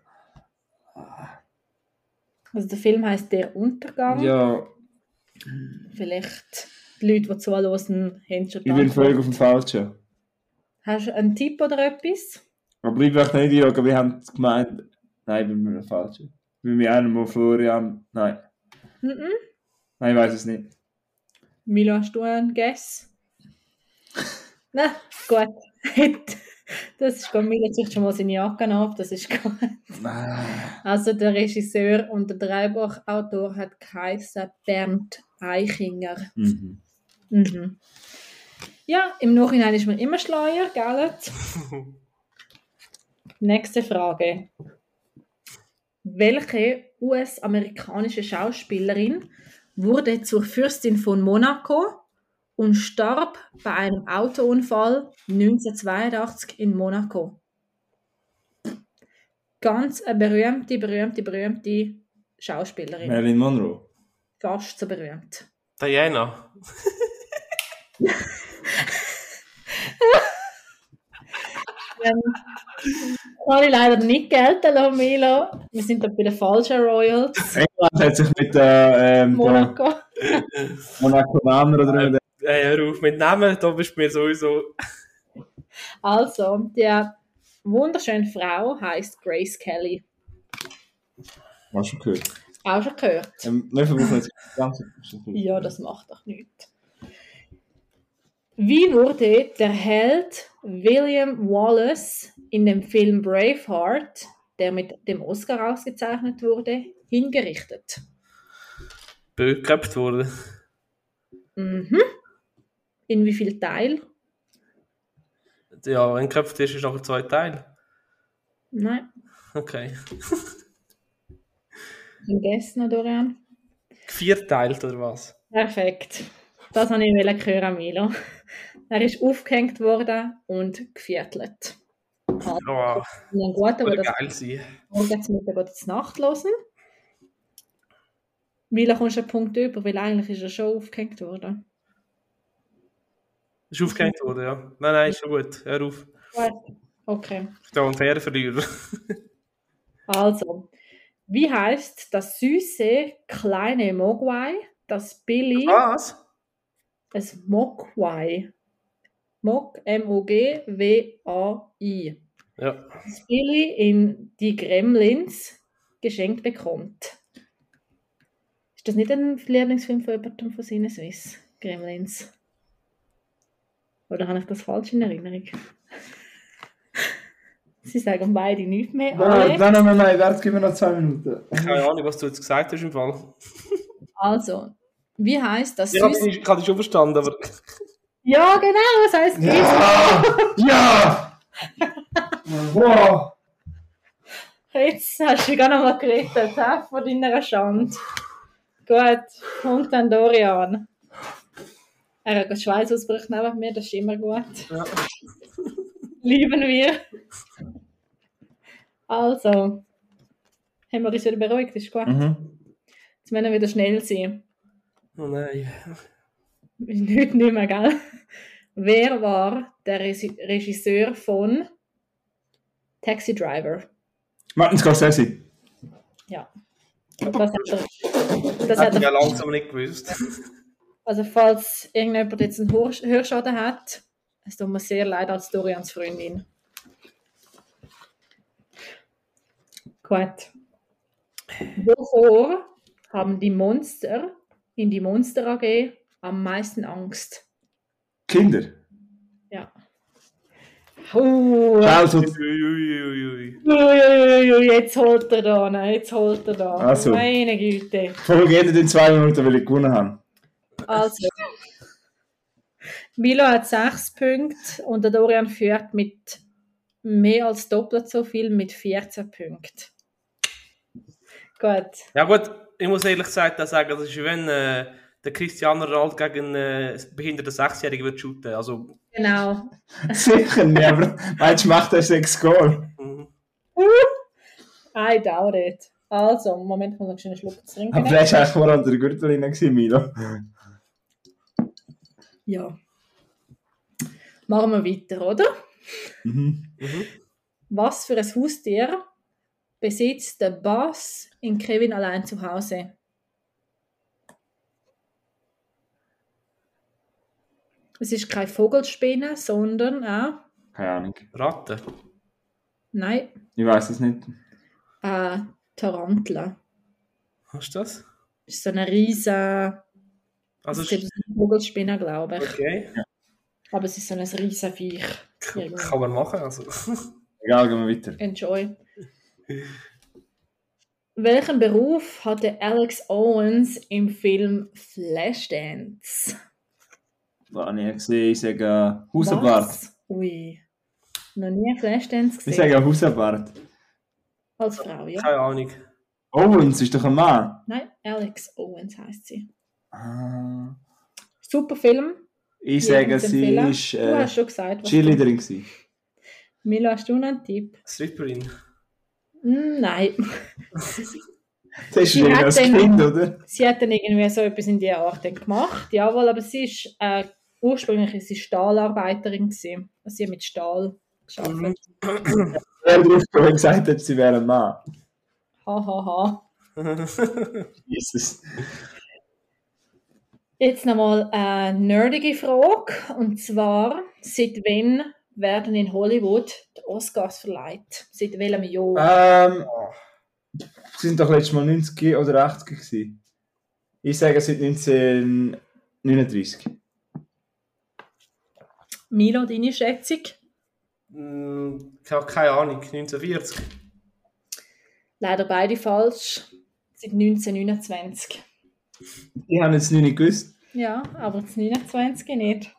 Also der Film heisst Der Untergang. Ja, Vielleicht die Leute, die zuhören, haben schon ich bin Antwort. völlig auf dem Falschen. Hast du einen Tipp oder etwas? Aber ich möchte nicht einloggen, wir haben gemeint... Nein, ich bin mir falsch. Bei mir einer mal Florian... Nein. Mhm. Nein, ich weiß es nicht. Milo, hast du einen Guess? Nein, gut. Das ist gut. Milo zieht schon mal seine Jacke ab, das ist gut. Also der Regisseur und der Drehbuchautor hat geheißen Bernd Eichinger. Mhm. Mhm. Ja, im Nachhinein ist man immer schleuer, gell? Nächste Frage. Welche U S-amerikanische Schauspielerin wurde zur Fürstin von Monaco und starb bei einem Autounfall neunzehnhundertzweiundachtzig in Monaco? Ganz eine berühmte, berühmte, berühmte Schauspielerin. Marilyn Monroe. Fast so berühmt. Diana. Ähm, kann ich leider nicht gelten lassen, Milo. Wir sind da bei den falschen Royals. England hat sich mit der ähm, Monaco. Monacoaner oder mit Hey, hör auf mit Namen, da bist du mir sowieso. Also, die wunderschöne Frau heisst Grace Kelly. Hast du schon gehört? Auch schon gehört? Ähm, wir versuchen jetzt ganz Ja, das macht doch nichts. Wie wurde der Held William Wallace in dem Film Braveheart, der mit dem Oscar ausgezeichnet wurde, hingerichtet? Geköpft wurde. Mhm. In wie viel Teil? Ja, wenn geköpft ist, ist nachher zwei Teile. Nein. Okay. Ein Guess noch, Dorian? Vierteilt oder was? Perfekt. Das wollte ich hören, Milo. Er ist aufgehängt worden und geviertelt. Also, Oh, ein guter, der würde das geil sein. morgens Mittag oder zur Nacht hören. Milo, kommst du einen Punkt über, weil eigentlich ist er schon aufgehängt worden. Ist aufgehängt worden, ja. Nein, nein, ist schon gut. Hör auf. Okay. Ich bin ein fairer Verlierer. Also, wie heißt das süße kleine Mogwai, das Billy, Was? ein Mogwai, Mog, M O G W A I, Ja. das Billy in die Gremlins geschenkt bekommt? Ist das nicht ein Lieblingsfilm von jemandem von Sinneswiss? Gremlins? Oder habe ich das falsch in Erinnerung? Sie sagen beide nichts mehr. Nein, nein, nein, nein, nein, warte, gib mir noch zwei Minuten. Keine Ahnung, was du jetzt gesagt hast im Fall. Also, wie heißt das Ich habe süße... ich hab dich schon verstanden, aber... Ja, genau, was heißt Ja! Ja! Wow! Jetzt hast du gar noch mal gerettet, he? Von deiner Schande. Gut, Punkt an Dorian. Er hat einen Schweißausbruch neben mir, das ist immer gut. Ja. Lieben wir. Also, haben wir uns wieder beruhigt, ist gut. Mhm. Jetzt müssen wir wieder schnell sein. Oh nein. Ist heute nicht mehr, gell? Wer war der Resi- Regisseur von Taxi Driver? Martin Scorsese. Ja. Das hat er, das Das hat hätte ich ja er, langsam nicht gewusst. also falls irgendjemand jetzt einen Hör- Hörschaden hat, es tut mir sehr leid als Dorians Freundin. Gut. Wovor haben die Monster in die Monster A G am meisten Angst? Kinder. Ja. Uh, Childhood. Uiuiuiui. Uiuiui, jetzt holt er da, ne? Jetzt holt er da. Also. Meine Güte. Folge endet in zwei Minuten, weil ich gewonnen habe. Also. Milo hat sechs Punkte und der Dorian führt mit mehr als doppelt so viel, mit vierzehn Punkten. Gut. Ja gut, ich muss ehrlich gesagt auch sagen, das ist wie wenn äh, der Cristiano Ronaldo gegen äh, einen behinderten Sechsjährigen wird shooten. Also, Genau. Sicher nicht, aber meinst du, macht er sechs Goal? mhm. I doubt it. Also, Moment, ich muss noch schnell einen Schluck trinken. Aber der war eigentlich vor an der Gürtellinie, gewesen, Milo. Ja. Machen wir weiter, oder? Mhm. Mhm. Was für ein Haustier besitzt der Buzz in Kevin allein zu Hause? Es ist keine Vogelspinne, sondern auch, Keine Ahnung. Ratte. nein, Ich weiß es nicht. eine Tarantula. Hast du das? Das ist so eine riesige, Also, es gibt eine Vogelspinne, glaube ich. okay. Aber es ist so ein riesiges Viech. Kann, kann man machen. Also. Egal, gehen wir weiter. Enjoy. Welchen Beruf hatte Alex Owens im Film Flashdance? Das habe ich nie gesehen. Ich sage Hausabwart. Was? Ui. Noch nie Flashdance Ich gesehen? sage Hausabwart. Als Frau, ja? Keine Ahnung. Owens ist doch ein Mann. Nein, Alex Owens heisst sie. Ah. Super Film. Ich Jedem sage, zu sie empfehlen. ist Du äh, hast schon gesagt, was Cheerleaderin gewesen. du... Milo, hast du noch einen Tipp? Stripperin. Mm, nein. Das ist Sie irgendwie hat als den- Kind, oder? Sie hat dann irgendwie so etwas in dieser Art dann gemacht. Jawohl, aber sie ist... Äh, ursprünglich war sie Stahlarbeiterin gewesen. Also sie hat mit Stahl gearbeitet. Wer drauf gekommen und gesagt hat, sie wäre ein Mann. Ha, ha, ha. Jesus. Jetzt nochmal eine nerdige Frage. Und zwar, seit wann werden in Hollywood die Oscars verleiht? Seit welchem Jahr? Ähm, sie sind doch letztes Mal neunzig oder achtzig gewesen. Ich sage seit neunzehnhundertneununddreißig. Milo, deine Schätzung? Mm, Ich habe keine Ahnung. neunzehnhundertvierzig. Leider beide falsch. Seit neunzehnhundertneunundzwanzig. Ich habe jetzt nicht gewusst. Ja, aber das neunundzwanzig nicht.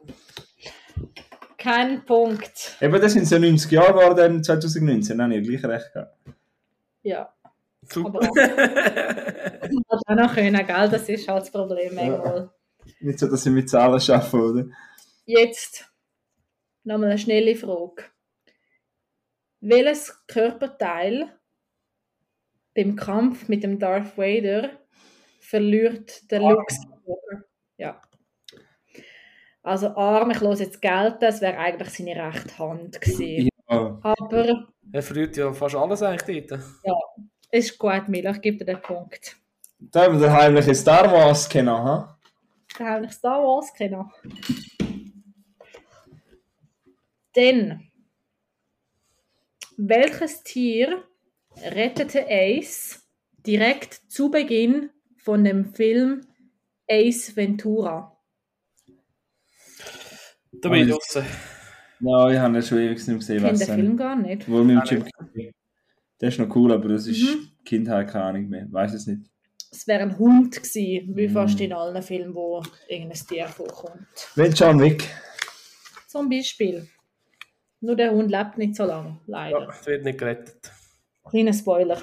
Kein Punkt. Eben, das sind so neunzig Jahre geworden, zwanzig neunzehn. Dann habe ich gleich recht gehabt. Ja, Super. aber das auch noch können, gell? Das ist halt das Problem manchmal. Nicht so, dass ich mit Zahlen arbeite, oder? Jetzt nochmal eine schnelle Frage. Welches Körperteil beim Kampf mit dem Darth Vader verliert der Luke Skywalker? Ja. Also Arm, ich höre jetzt gelten, das wäre eigentlich seine rechte Hand gewesen. Ja. Aber Er verliert ja fast alles eigentlich dort. es ist gut, Mila, ich gebe dir den Punkt. Da haben wir den heimlichen Star Wars kennen, ha? Da habe ich Star Wars kennen. Denn welches Tier rettete Ace direkt zu Beginn von dem Film Ace Ventura? Da bin ich draußen. Ja, ich habe ihn schon ewig nicht mehr gesehen. Ich kenne weiss den ich Film nicht. gar nicht. Wo mit dem Auch Jim Carrey. Der ist noch cool, aber das ist Mhm. Kindheit, keine Ahnung mehr. Weiß es nicht. Es wäre ein Hund gewesen, wie Mm. fast in allen Filmen, wo irgendein Tier vorkommt. Wenn John Wick. Zum Beispiel. Nur der Hund lebt nicht so lange, Ja, leider. es wird nicht gerettet. Kleiner Spoiler.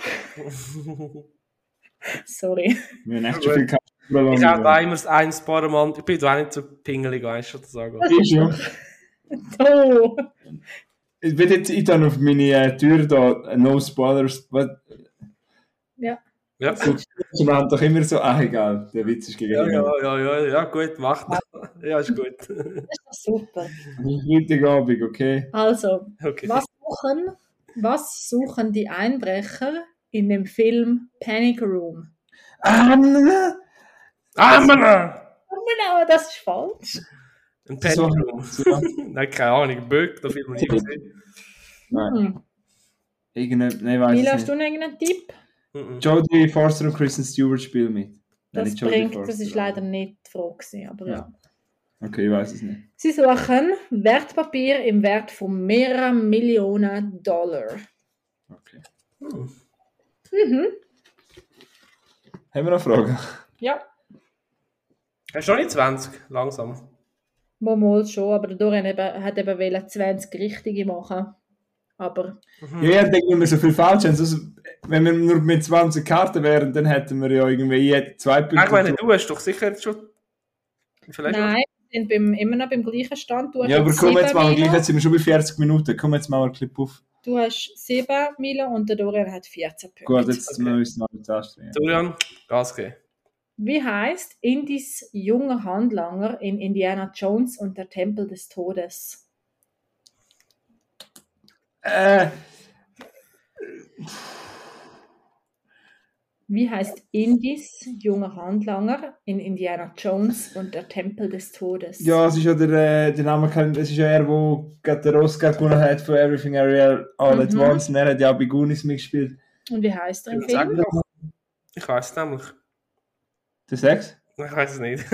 Sorry. Wir haben echt Ja, schon viel Kampf. Ich habe da immer ein paar Mal. Ich bin da auch nicht so pingelig, weißt du, zu sagen. Ist ja. Oh. Ich bin jetzt ich dann auf meine äh, Tür da, no spoilers. Was? Ja. Ja, So, wir haben doch immer so, ah egal, der Witz ist gegen ja, ihn. ja, ja, ja, ja, gut, macht. Ja, ist gut. Das ist doch super. Freitagabend, okay. Also, Okay. was suchen, was suchen die Einbrecher in dem Film Panic Room? Ah, nein. Ah, Mann! Oh, genau, das ist falsch. Ein So- Panic-Room. so- Nein, keine Ahnung. Böck, der Film habe ich nie gesehen. Nein, Hm. irgendein, nein, weiß Mila, es hast du nicht. noch irgendeinen Tipp? Mhm. Jodie Forster und Kristen Stewart spielen mit. Nein, Das nicht Jodie bringt, Forster, das ist aber- leider nicht die Frage gewesen, aber ja. Ja. Okay, ich weiß es nicht. Sie suchen Wertpapier im Wert von mehreren Millionen Dollar. Okay. Hm. Mhm. Haben wir noch Fragen? Ja, Hast du noch nicht zwanzig? Langsam. mal schon, aber der Dorian eben, hat eben wollen zwanzig richtige machen. Aber Mhm. Ja, ich denke, wenn wir so viel falsch haben, sonst, wenn wir nur mit zwanzig Karten wären, dann hätten wir ja irgendwie jede zwei Punkte. Ah, ich meine, du hast doch sicher jetzt schon... Vielleicht nein, wir sind beim, immer noch beim gleichen Stand. Du hast Ja, aber jetzt komm jetzt sieben mal, Milo, gleich jetzt sind wir schon bei vierzig Minuten. Komm jetzt mal ein Clip auf. du hast sieben Milo und der Dorian hat vierzehn Punkte. Gut, jetzt Okay. müssen wir uns noch mit anstrengen. Dorian, Gas geben. Wie heißt Indys junger Handlanger in Indiana Jones und der Tempel des Todes? Äh, Wie heißt Indys junger Handlanger in Indiana Jones und der Tempel des Todes? ja, es ist ja der, äh, der Name, kann- es ist ja er, der gerade den Oscar gewonnen hat für Everything Everywhere All at Mhm. Once. Und er hat ja auch bei Goonies mitgespielt. Und wie heißt er im Sag Film? doch. Ich weiß es nämlich. Der Sex? Ich weiß es nicht.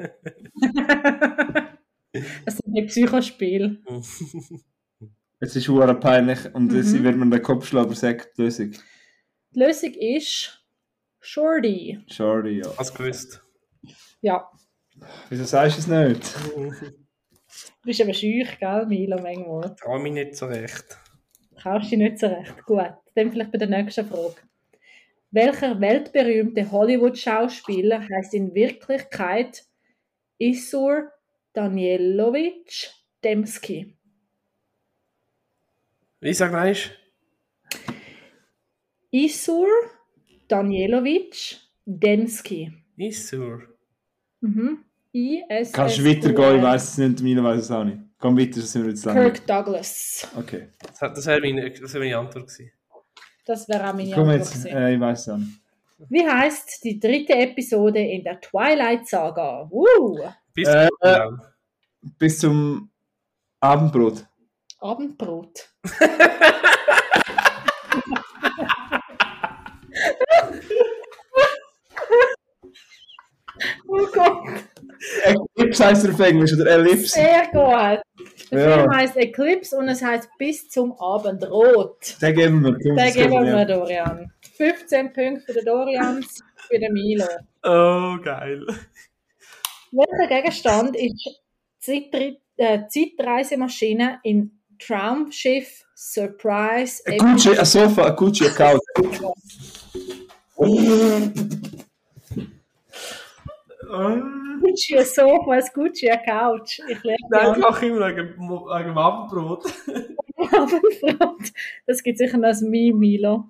Das sind die Psychospiele. Es ist hure peinlich und es Mhm. wird mir den Kopf schlagen, aber sagt die Lösung. Die Lösung ist Shorty. Sorry, ja. Hast gewusst. Ja, Wieso sagst du es nicht? du bist aber schüch, gell, Milo, manchmal. Traue mich nicht so recht. Kaufst dich nicht so recht. Gut, dann vielleicht bei der nächsten Frage. Welcher weltberühmte Hollywood-Schauspieler heißt in Wirklichkeit Isur Danielowitsch Demski? Wie sag ich? Isur Danielowitsch Demski. Isur. Mhm. I S S Kannst du weitergehen? Ich weiß es nicht, Milo weiß es auch nicht. Komm weiter, das sind wir jetzt lang. Kirk Douglas. Okay. Das, hat- das wäre meine, das wäre meine Antwort gewesen. Das wäre auch meine Komm Antwort jetzt, gewesen. äh, ich weiß es auch nicht. Wie heißt die dritte Episode in der Twilight Saga? Uh, Bis Äh, zum Bis zum Abendbrot. Abendbrot. Oh Gott, Eclipse heisst er auf Englisch, oder Ellipse? sehr gut. Der Ja. Film heißt Eclipse und es heißt bis zum Abendrot. Den geben wir. Komm, Den das geben geben wir Dorian. fünfzehn Punkte für den Dorian, für den Milo. Oh, geil. Welcher Gegenstand ist die äh, Zeitreisemaschine in Traumschiff Surprise Ein Gucci, ein Sofa, ein Gucci, ein Couch. Gucci, ein Sofa, ein Gucci, eine Couch. Ich lerne Nein, ich mache immer wegen, wegen dem Abendbrot. Abendbrot. Das gibt sicher noch ein Meme, Milo.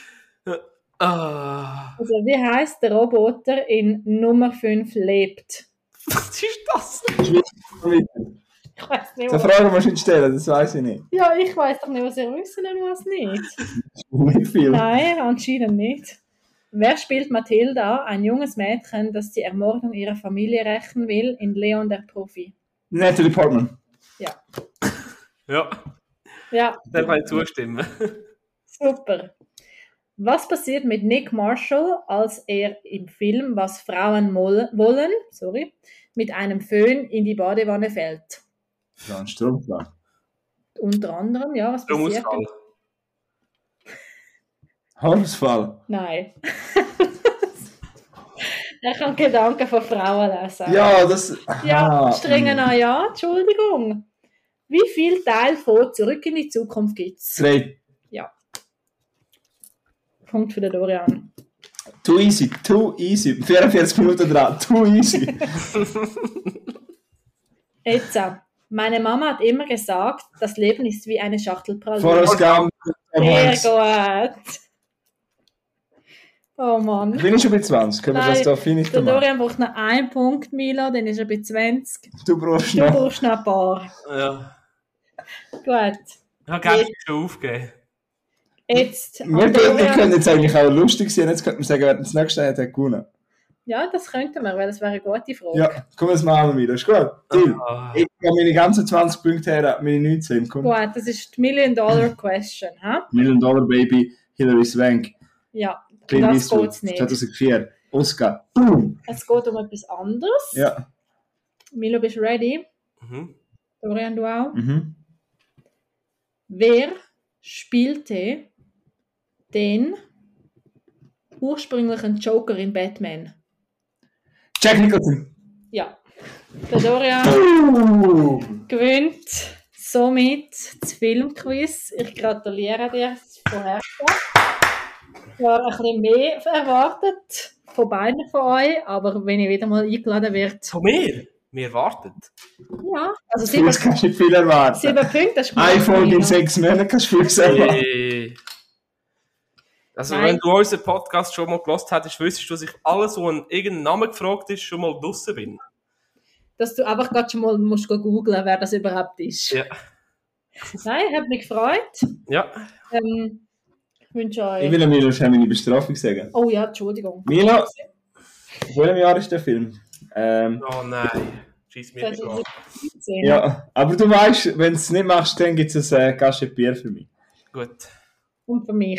Ah. Also, wie heißt der Roboter in Nummer fünf lebt? Was ist das? Ich weiß nicht, So was. Fragen musst du nicht stellen, das weiß ich nicht. Ja, ich weiß doch nicht, was ihr wissen und was nicht. Nicht viel. Nein, anscheinend nicht. Wer spielt Mathilda, ein junges Mädchen, das die Ermordung ihrer Familie rächen will, in Leon der Profi? Natalie Portman. Ja. Ja, Ja, dem kann ich zustimmen. super. Was passiert mit Nick Marshall, als er im Film Was Frauen moll- wollen, sorry, mit einem Föhn in die Badewanne fällt? Ja, ein Stromplan. Unter anderem, ja, was passiert? Stromausfall. Haarausfall. Nein. Er kann Gedanken von Frauen lesen. Ja, das. Ja, Aha. strenge an ja, Entschuldigung. Wie viel Teil von Zurück in die Zukunft gibt es? Drei. Punkt für den Dorian. Too easy, too easy. vierundvierzig Minuten dran, too easy. Jetzt, äh, meine Mama hat immer gesagt, das Leben ist wie eine Schachtel Pralinen. Forrest Gump. Sehr gut. Oh Mann. Bin ich schon bei zwanzig? Können wir das da finish der machen? Dorian braucht noch einen Punkt, Milo, dann ist er bei zwanzig. Du brauchst Du noch. brauchst noch ein paar. Ja. Gut. Ich habe gerne schon aufgegeben. Jetzt. Wir, wir können jetzt eigentlich auch lustig sein. Jetzt könnte man sagen, wer das nächste hat, hat gewonnen. Ja, das könnten wir, weil das wäre eine gute Frage. Ja, komm, das machen wir wieder. Ist gut. Deal. Ah. Ich habe meine ganzen zwanzig Punkte her, meine neunzehn. Komm. Gut, das ist die Million-Dollar-Question. Ha? Million Dollar Baby, Hilary Swank. Ja, Clint das Eastwood, geht es nicht. zweitausendvier. Oscar. Boom. Es geht um etwas anderes. Ja. Milo, bist du ready? Mhm. Dorian, du auch? Mhm. Wer spielte den ursprünglichen Joker in Batman? Jack Nicholson. Ja. Der Dorian Uh. gewinnt somit das Filmquiz. Ich gratuliere dir vorher. Ich habe ein bisschen mehr erwartet von beiden von euch, aber wenn ich wieder mal eingeladen werde. Von mir? Wir warten. Ja, also sieben, Jetzt kannst du nicht viel erwarten. sieben Punkte, das ist Eine Folge in Milo. sechs Monaten kannst du viel erwarten. Hey. Also, Nein. wenn du unseren Podcast schon mal gelost hättest, wüsstest du, dass ich alles, was an irgendeinen Namen gefragt ist, schon mal draussen bin. Dass du einfach gerade schon mal musst googeln, wer das überhaupt ist. Ja. Nein, hat mich gefreut. Ja. Ähm, ich wünsche euch... Ich will Milo schnell meine Bestrafung sagen. Oh ja, Entschuldigung. Milo, in welchem Jahr ist der Film? Ähm, Oh nein. Scheiss mir nicht an. zweitausendsiebzehn. ja, aber du weißt, wenn du es nicht machst, dann gibt es ein äh, Cachet Bier für mich. Gut. Und für mich.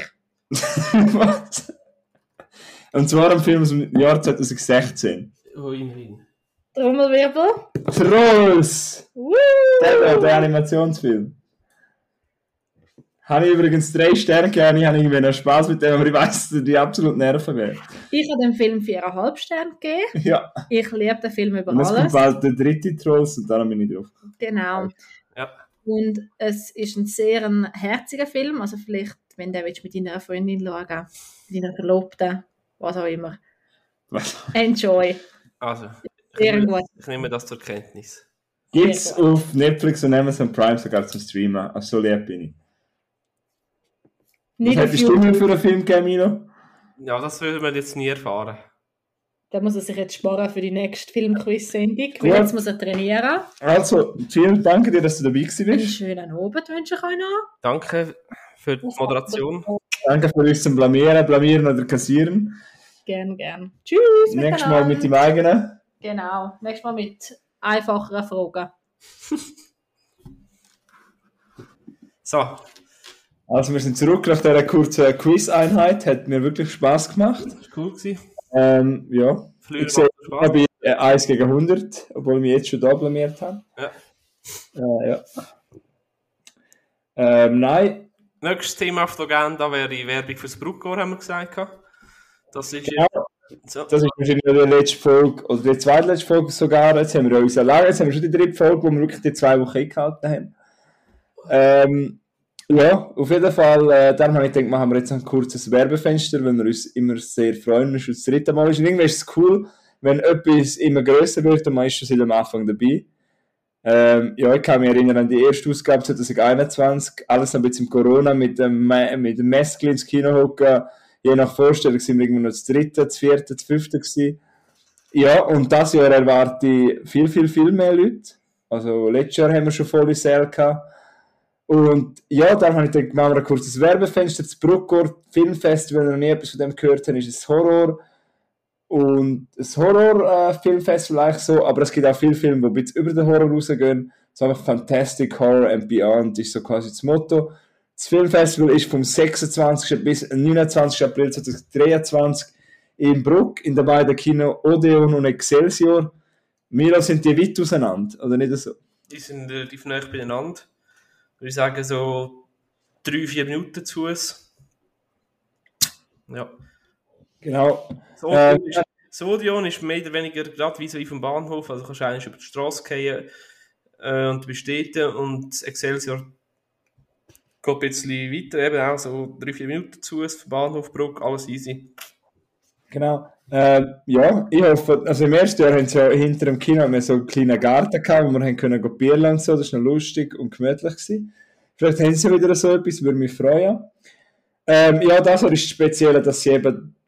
Was? Und zwar ein Film aus dem Jahr zwanzig sechzehn. Oh, immerhin. Trommelwirbel. Trolls! Woo! Der, der Animationsfilm. Habe ich übrigens drei Sterne gegeben, ich habe irgendwie noch Spaß mit dem, aber ich weiss, dass die absolut nerven werden. Ich habe dem Film viereinhalb Sterne gegeben. Ja, Ich liebe den Film über und es kommt alles. bald der dritte Trolls und daran bin ich drauf. Genau. Ja. Und es ist ein sehr ein herziger Film. Also vielleicht, wenn du willst, mit deiner Freundin schauen, mit deiner Verlobten, was auch immer. Was? Enjoy. Also, ich Sehr nehme, gut. ich nehme das zur Kenntnis. Gibt es Sehr gut. auf Netflix und Amazon Prime sogar zum Streamen. Also so lieb bin ich. Was Nicht auf hättest du mir YouTube. für einen Film gegeben, Milo? Ja, das würden wir jetzt nie erfahren. Da muss er sich jetzt sparen für die nächste Filmquiz-Sendung. Gut. Weil jetzt muss er trainieren. Also, vielen Dank dir, dass du dabei gewesen Einen bist. schönen Abend wünsche ich euch noch. Danke für die Moderation. Danke für uns zum Blamieren, Blamieren oder Kassieren. Gern, gern. Tschüss. Nächstes Mal mit miteinander. dem eigenen. Genau. Nächstes Mal mit einfacheren Fragen. So, Also, wir sind zurück nach dieser kurzen Quiz-Einheit. Hat mir wirklich Spass gemacht. das war cool gewesen. Ähm, ja. Flüge Ich sehe, macht ich Spaß. bin äh, eins gegen hundert, obwohl wir jetzt schon da blamiert haben. Ja. Äh, ja. Ähm, nein. Nächstes Thema auf der Agenda wäre die Werbung fürs Bruckgor, haben wir gesagt. Das ist Ja. so. Das ist wahrscheinlich die letzte Folge, oder die zweitletzte Folge sogar. Jetzt haben wir uns allein, jetzt haben wir schon die dritte Folge, wo wir wirklich die zwei Wochen eingehalten haben. Ähm, ja, auf jeden Fall, äh, darum habe ich gedacht, machen wir jetzt ein kurzes Werbefenster, weil wir uns immer sehr freuen, dass es das dritte Mal ist. Und irgendwie ist es cool, wenn etwas immer grösser wird und man ist schon seit am Anfang dabei. Ähm, ja, ich kann mich erinnern an die erste Ausgabe zwanzig einundzwanzig, alles ein bisschen Corona, mit dem, mit dem Maskli ins Kino hocken. Je nach Vorstellung sind wir irgendwie noch das dritte, das vierte, das fünfte gewesen. Ja, und dieses Jahr erwarte ich viel, viel, viel mehr Leute. Also letztes Jahr haben wir schon volle Säle gehabt. Und ja, dann habe ich gedacht, machen wir ein kurzes Werbefenster. Das Bruckgor Filmfestival, wenn ihr noch nie etwas von dem gehört habt, ist ein Horror. Und ein Horror-Filmfestival eigentlich so, aber es gibt auch viele Filme, die ein bisschen über den Horror rausgehen. So einfach Fantastic Horror and Beyond ist so quasi das Motto. Das Filmfestival ist vom sechsundzwanzigsten bis neunundzwanzigsten April zweitausenddreiundzwanzig in Bruck, in den beiden Kino Odeon und Excelsior. Milo, sind die weit auseinander, oder nicht so? Die sind relativ nah beieinander. Ich würde sagen, so drei, vier Minuten zu uns. Ja. Genau. Das Odeon, Ähm, ist, das Odeon ist mehr oder weniger gerade wie so wie vom Bahnhof, also du kannst eigentlich über die Straße gehen äh, und du bist dort, und das Excelsior geht ein bisschen weiter, eben auch so drei, vier Minuten zu uns, vom Bahnhof, Bruck, alles easy. Genau. Ähm, ja, ich hoffe, also im ersten Jahr haben sie ja hinter dem Kino haben so einen kleinen Garten gehabt, wo wir haben können gehen Bierchen und so, das war noch lustig und gemütlich gewesen. Vielleicht haben sie wieder so etwas, würde mich freuen. Ähm, ja, das ist das Spezielle, dass sie eben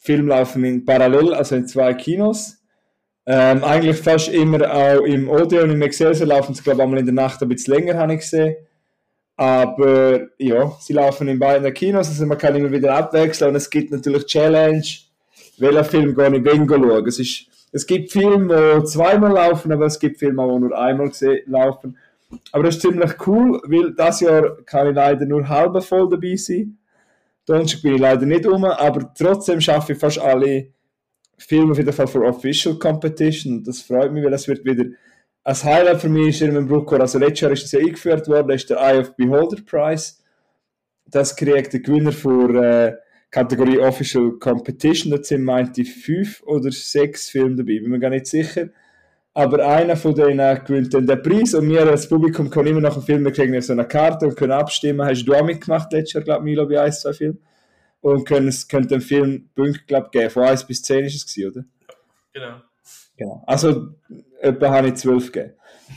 Filme laufen in parallel, also in zwei Kinos. Ähm, eigentlich fast immer auch im Odeon und im Excelsior laufen sie, glaube ich, einmal in der Nacht ein bisschen länger, habe ich gesehen. Aber ja, sie laufen in beiden Kinos, also man kann immer wieder abwechseln und es gibt natürlich Challenge, welcher Film gehe ich wen schauen. Es, ist, es gibt Filme, die zweimal laufen, aber es gibt Filme, die nur einmal laufen. Aber das ist ziemlich cool, weil dieses Jahr kann ich leider nur halb voll dabei sein. Donnerstag bin ich leider nicht rum, aber trotzdem schaffe ich fast alle Filme auf jeden Fall für Official Competition. Und das freut mich, weil das wird wieder ein Highlight für mich ist in Bruckor. Also letztes Jahr ist das ja eingeführt worden, das ist der Eye of Beholder Prize. Das kriegt der Gewinner für äh, Kategorie Official Competition. Da sind meinte ich fünf oder sechs Filme dabei, bin mir gar nicht sicher. Aber einer von denen gewinnt dann den Preis und wir als Publikum können immer noch einen Film, wir kriegen so eine Karte und können abstimmen. Hast du auch mitgemacht letztes Jahr, glaube ich, Milo, bei ein, zwei Filmen? Und können, können den Film Punkte, glaube ich, geben. Von eins bis zehn ist es gewesen, oder? Genau. Genau. Also, etwa habe ich zwölf gegeben.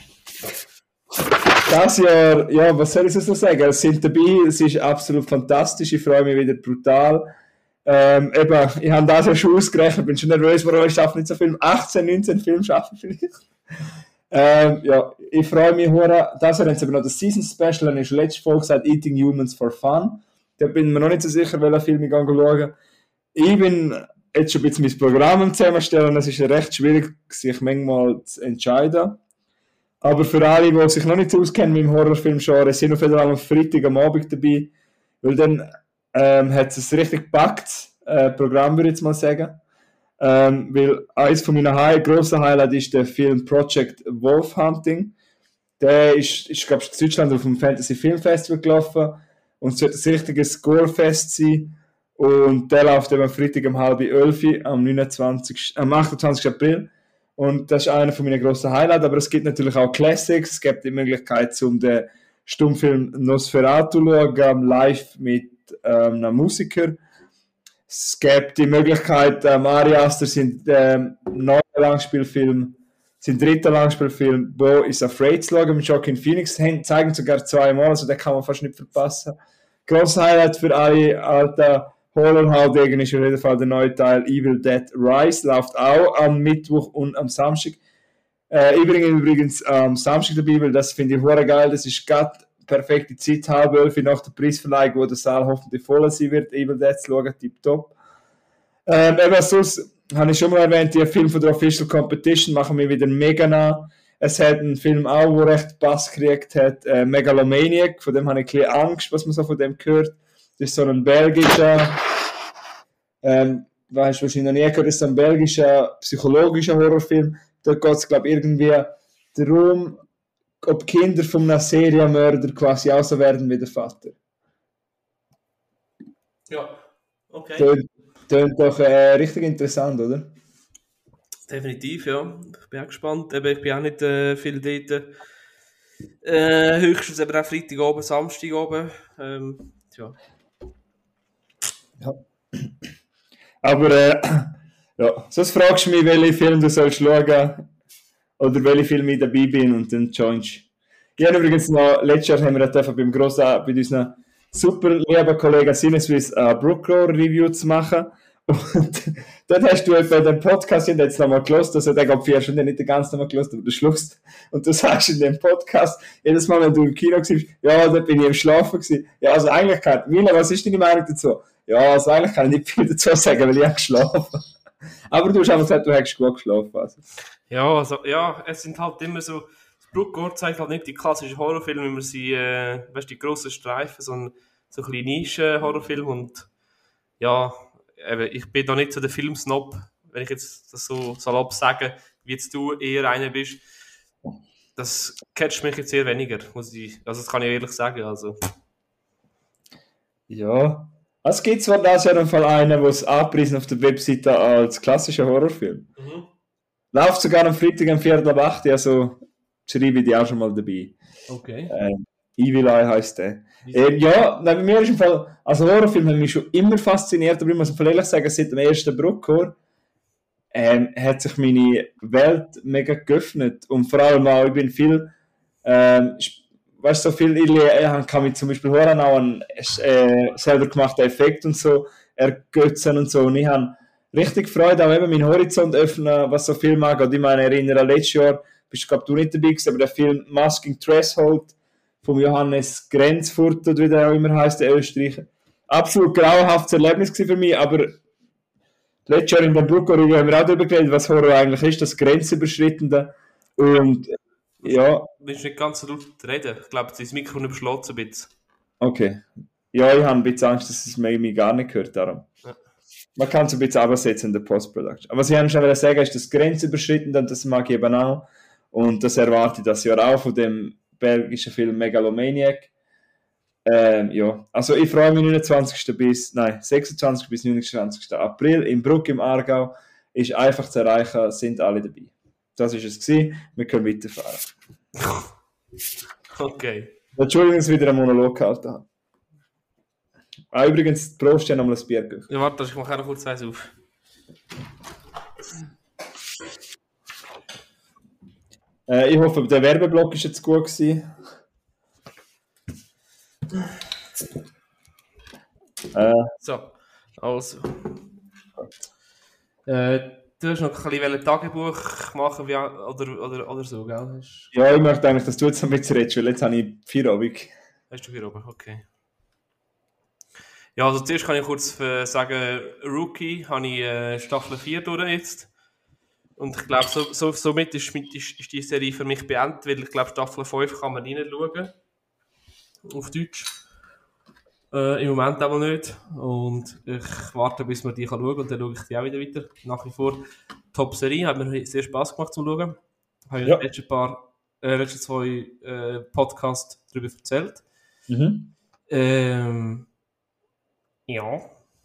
Das Jahr, ja, was soll ich so sagen? Es sind dabei, es ist absolut fantastisch, ich freue mich wieder brutal. Ähm, eben, ich habe das ja schon ausgerechnet, bin schon nervös, warum ich schaffe nicht so Film. achtzehn, neunzehn Filme schaffen vielleicht. ähm, ja, ich freue mich hure. Das Jahr haben sie aber noch das Season Special, dann ist letzte Folge gesagt, Eating Humans for Fun. Da bin ich mir noch nicht so sicher, welchen Film ich schauen. Ich bin jetzt schon ein bisschen mein Programm zusammenstellen, es ist recht schwierig, sich manchmal zu entscheiden. Aber für alle, die sich noch nicht so auskennen mit dem Horrorfilm-Genre, sind auf jeden Fall am Freitag am Abend dabei, weil dann ähm, hat es ein richtig gepacktes äh, Programm, würde ich jetzt mal sagen. Ähm, weil eines von meinen High- grossen Highlights ist der Film Project Wolf Hunting. Der ist, ist glaube ich, in Deutschland auf dem Fantasy Film Festival gelaufen und es wird ein richtiges Scorefest sein. Und der läuft eben am Freitag um halb elf, am, neunundzwanzigsten am achtundzwanzigsten April. Und das ist einer von meinen grossen Highlights. Aber es gibt natürlich auch Classics. Es gibt die Möglichkeit, um den Stummfilm Nosferatu zu schauen, live mit ähm, einem Musiker. Es gibt die Möglichkeit, ähm, Ari Aster sind ähm, neuen Langspielfilm, sein dritter Langspielfilm, Bo is Afraid zu schauen, mit Joaquin Phoenix, den zeigen sogar zweimal, also den kann man fast nicht verpassen. Grosses Highlight für alle alten Horror-Haudegen ist auf jeden Fall der neue Teil Evil Dead Rise, läuft auch am Mittwoch und am Samstag. Äh, ich bin übrigens am Samstag dabei, weil das finde ich hure geil, das ist gerade perfekte Zeit, halb elf nach der Preisverleihung, wo der Saal hoffentlich voll sein wird, Evil Dead zu schauen, tipptopp. Ähm, eben sonst habe ich schon mal erwähnt, die Film von der Official Competition machen wir wieder mega nah. Es hat einen Film auch, der recht Bass gekriegt hat, äh, Megalomaniac, von dem habe ich ein bisschen Angst, was man so von dem hört. Das ist so ein belgischer, ähm, weißt du wahrscheinlich noch nie gehört, das ist so ein belgischer psychologischer Horrorfilm. Da geht es, glaube ich, irgendwie darum, ob Kinder von einem Serienmörder quasi auch so werden wie der Vater. Ja, okay. Tönt, tönt doch äh, richtig interessant, oder? Definitiv, ja. Ich bin auch gespannt. Eben, ich bin auch nicht äh, viel dort. Äh, höchstens eben auch Freitag oben, Samstag oben. Ähm, ja. Ja. Aber äh, ja, sonst fragst du mich, welche Filme du sollst schauen oder welche Filme ich dabei bin und dann joinst du. Ich habe übrigens noch, letztes Jahr haben wir dürfen beim grossen, bei unseren super lieben Kollegen Cineswiss ein Brookroar Review zu machen. Und dort hast du bei dem Podcast jetzt nochmal gelost, also der gab vier Stunden nicht den ganzen nochmal gelost, aber du schluckst. Und du sagst in dem Podcast, jedes Mal, wenn du im Kino warst, ja, da bin ich im Schlafen gewesen. Ja, also eigentlich kann, Mila, was ist deine Meinung dazu? Ja, also eigentlich kann ich nicht viel dazu sagen, weil ich habe geschlafen. Aber du hast aber gesagt, du hast gut geschlafen. Also. Ja, also, ja, es sind halt immer so, das Brookroar zeigt halt nicht die klassischen Horrorfilme, wie man sie, äh, weißt du, die grossen Streifen, sondern so ein bisschen Nischen-Horrorfilme und ja, ich bin da nicht so der Filmsnob, wenn ich jetzt das so salopp sage, wie jetzt du eher einer bist. Das catcht mich jetzt eher weniger, muss ich, also das kann ich ehrlich sagen. Also. Ja, es gibt zwar das ja im Fall einen, der es angepriesen auf der Webseite als klassischer Horrorfilm. Mhm. Läuft sogar am Freitag am Viertel ab acht, also schreibe ich die auch schon mal dabei. Okay. Ähm, Evil Eye heisst der. Ähm, ja, bei mir ist im Fall, also Horrorfilme haben mich schon immer fasziniert, aber ich muss ehrlich sagen, seit dem ersten Brookroar ähm, hat sich meine Welt mega geöffnet und vor allem auch, ich bin viel, ähm, weißt du, so viel, ich, ich kann mich zum Beispiel hören auch an äh, selber gemachten Effekt und so ergötzen und so und ich habe richtig Freude, auch eben meinen Horizont öffnen, was so Filme angeht. Ich meine, erinnere an letztes Jahr, bist du, glaube du nicht dabei gewesen, aber der Film Masking Threshold von Johannes Grenzfurt, oder wie der auch immer heisst, der Österreicher. Absolut grauenhaftes Erlebnis für mich, aber letztes Jahr in der Buko-Review haben wir auch darüber geredet, was Horror eigentlich ist, das Grenzüberschreitende. Und ja. Du willst nicht ganz so laut reden. Ich glaube, das Mikrofon überschlägt ein bisschen. Okay. Ja, ich habe ein bisschen Angst, dass es mich gar nicht hört, darum. Ja. Man kann es ein bisschen absetzen in der Post-Production. Aber was ich eigentlich schon sagen ist, das Grenzüberschreitende, und das mag ich eben auch. Und das erwarte ich das Jahr auch von dem belgischen Film Megalomaniac. Ähm, ja, also ich freue mich neunundzwanzigsten bis, nein, sechsundzwanzigsten bis neunundzwanzigsten April in Bruck im Aargau. Ist einfach zu erreichen, sind alle dabei. Das war es gewesen. Wir können weiterfahren. Okay. Entschuldigung, dass ich wieder einen Monolog gehalten habe. Ah, übrigens, Prost, ja nochmal ein Bier gekauft. Ja, warte, ich mache noch kurz eins auf. Äh, ich hoffe, der Werbeblock war jetzt gut gewesen. Äh. So, also. Äh, du hast noch ein bisschen Tagebuch machen wie, oder, oder, oder so, gell? Hast... Ja, ich möchte eigentlich, dass du jetzt noch mit redest, weil jetzt habe ich vier Abend. Hast du vier Abend? Okay. Ja, also zuerst kann ich kurz sagen, Rookie habe ich äh, Staffel vier durch jetzt. Und ich glaube, so, so, somit ist, ist, ist die Serie für mich beendet, weil ich glaube, Staffel fünf kann man reinschauen. Auf Deutsch. Äh, Im Moment aber nicht. Und ich warte, bis man die kann schauen und dann schaue ich die auch wieder weiter. Nach wie vor Top-Serie, hat mir sehr Spass gemacht zum Schauen. Habe ich ja. in den letzten, paar, äh, letzten zwei äh, Podcasts darüber erzählt. Mhm. Ähm, ja.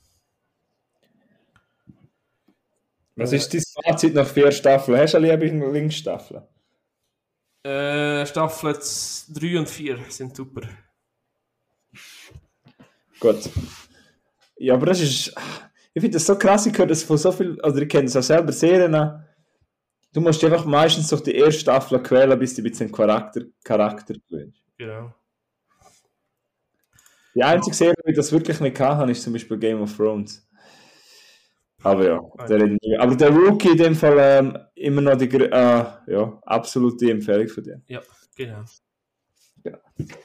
Was ist dein Fazit nach vier Staffeln? Hast du eine Lieblingsstaffel? Äh, Staffel drei und vier sind super. Gut. Ja, aber das ist... Ich finde das so krass, ich höre das von so viel... Oder ich kenne es auch selber Serien. Du musst einfach meistens durch die erste Staffel quälen, bis du ein bisschen Charakter, Charakter gewöhnst. Genau. Die einzige Serie, die ich das wirklich nicht kann, ist zum Beispiel Game of Thrones. Aber ja, der nicht. Aber der Rookie in dem Fall ähm, immer noch die äh, ja, absolute Empfehlung von dir. Ja, genau. genau.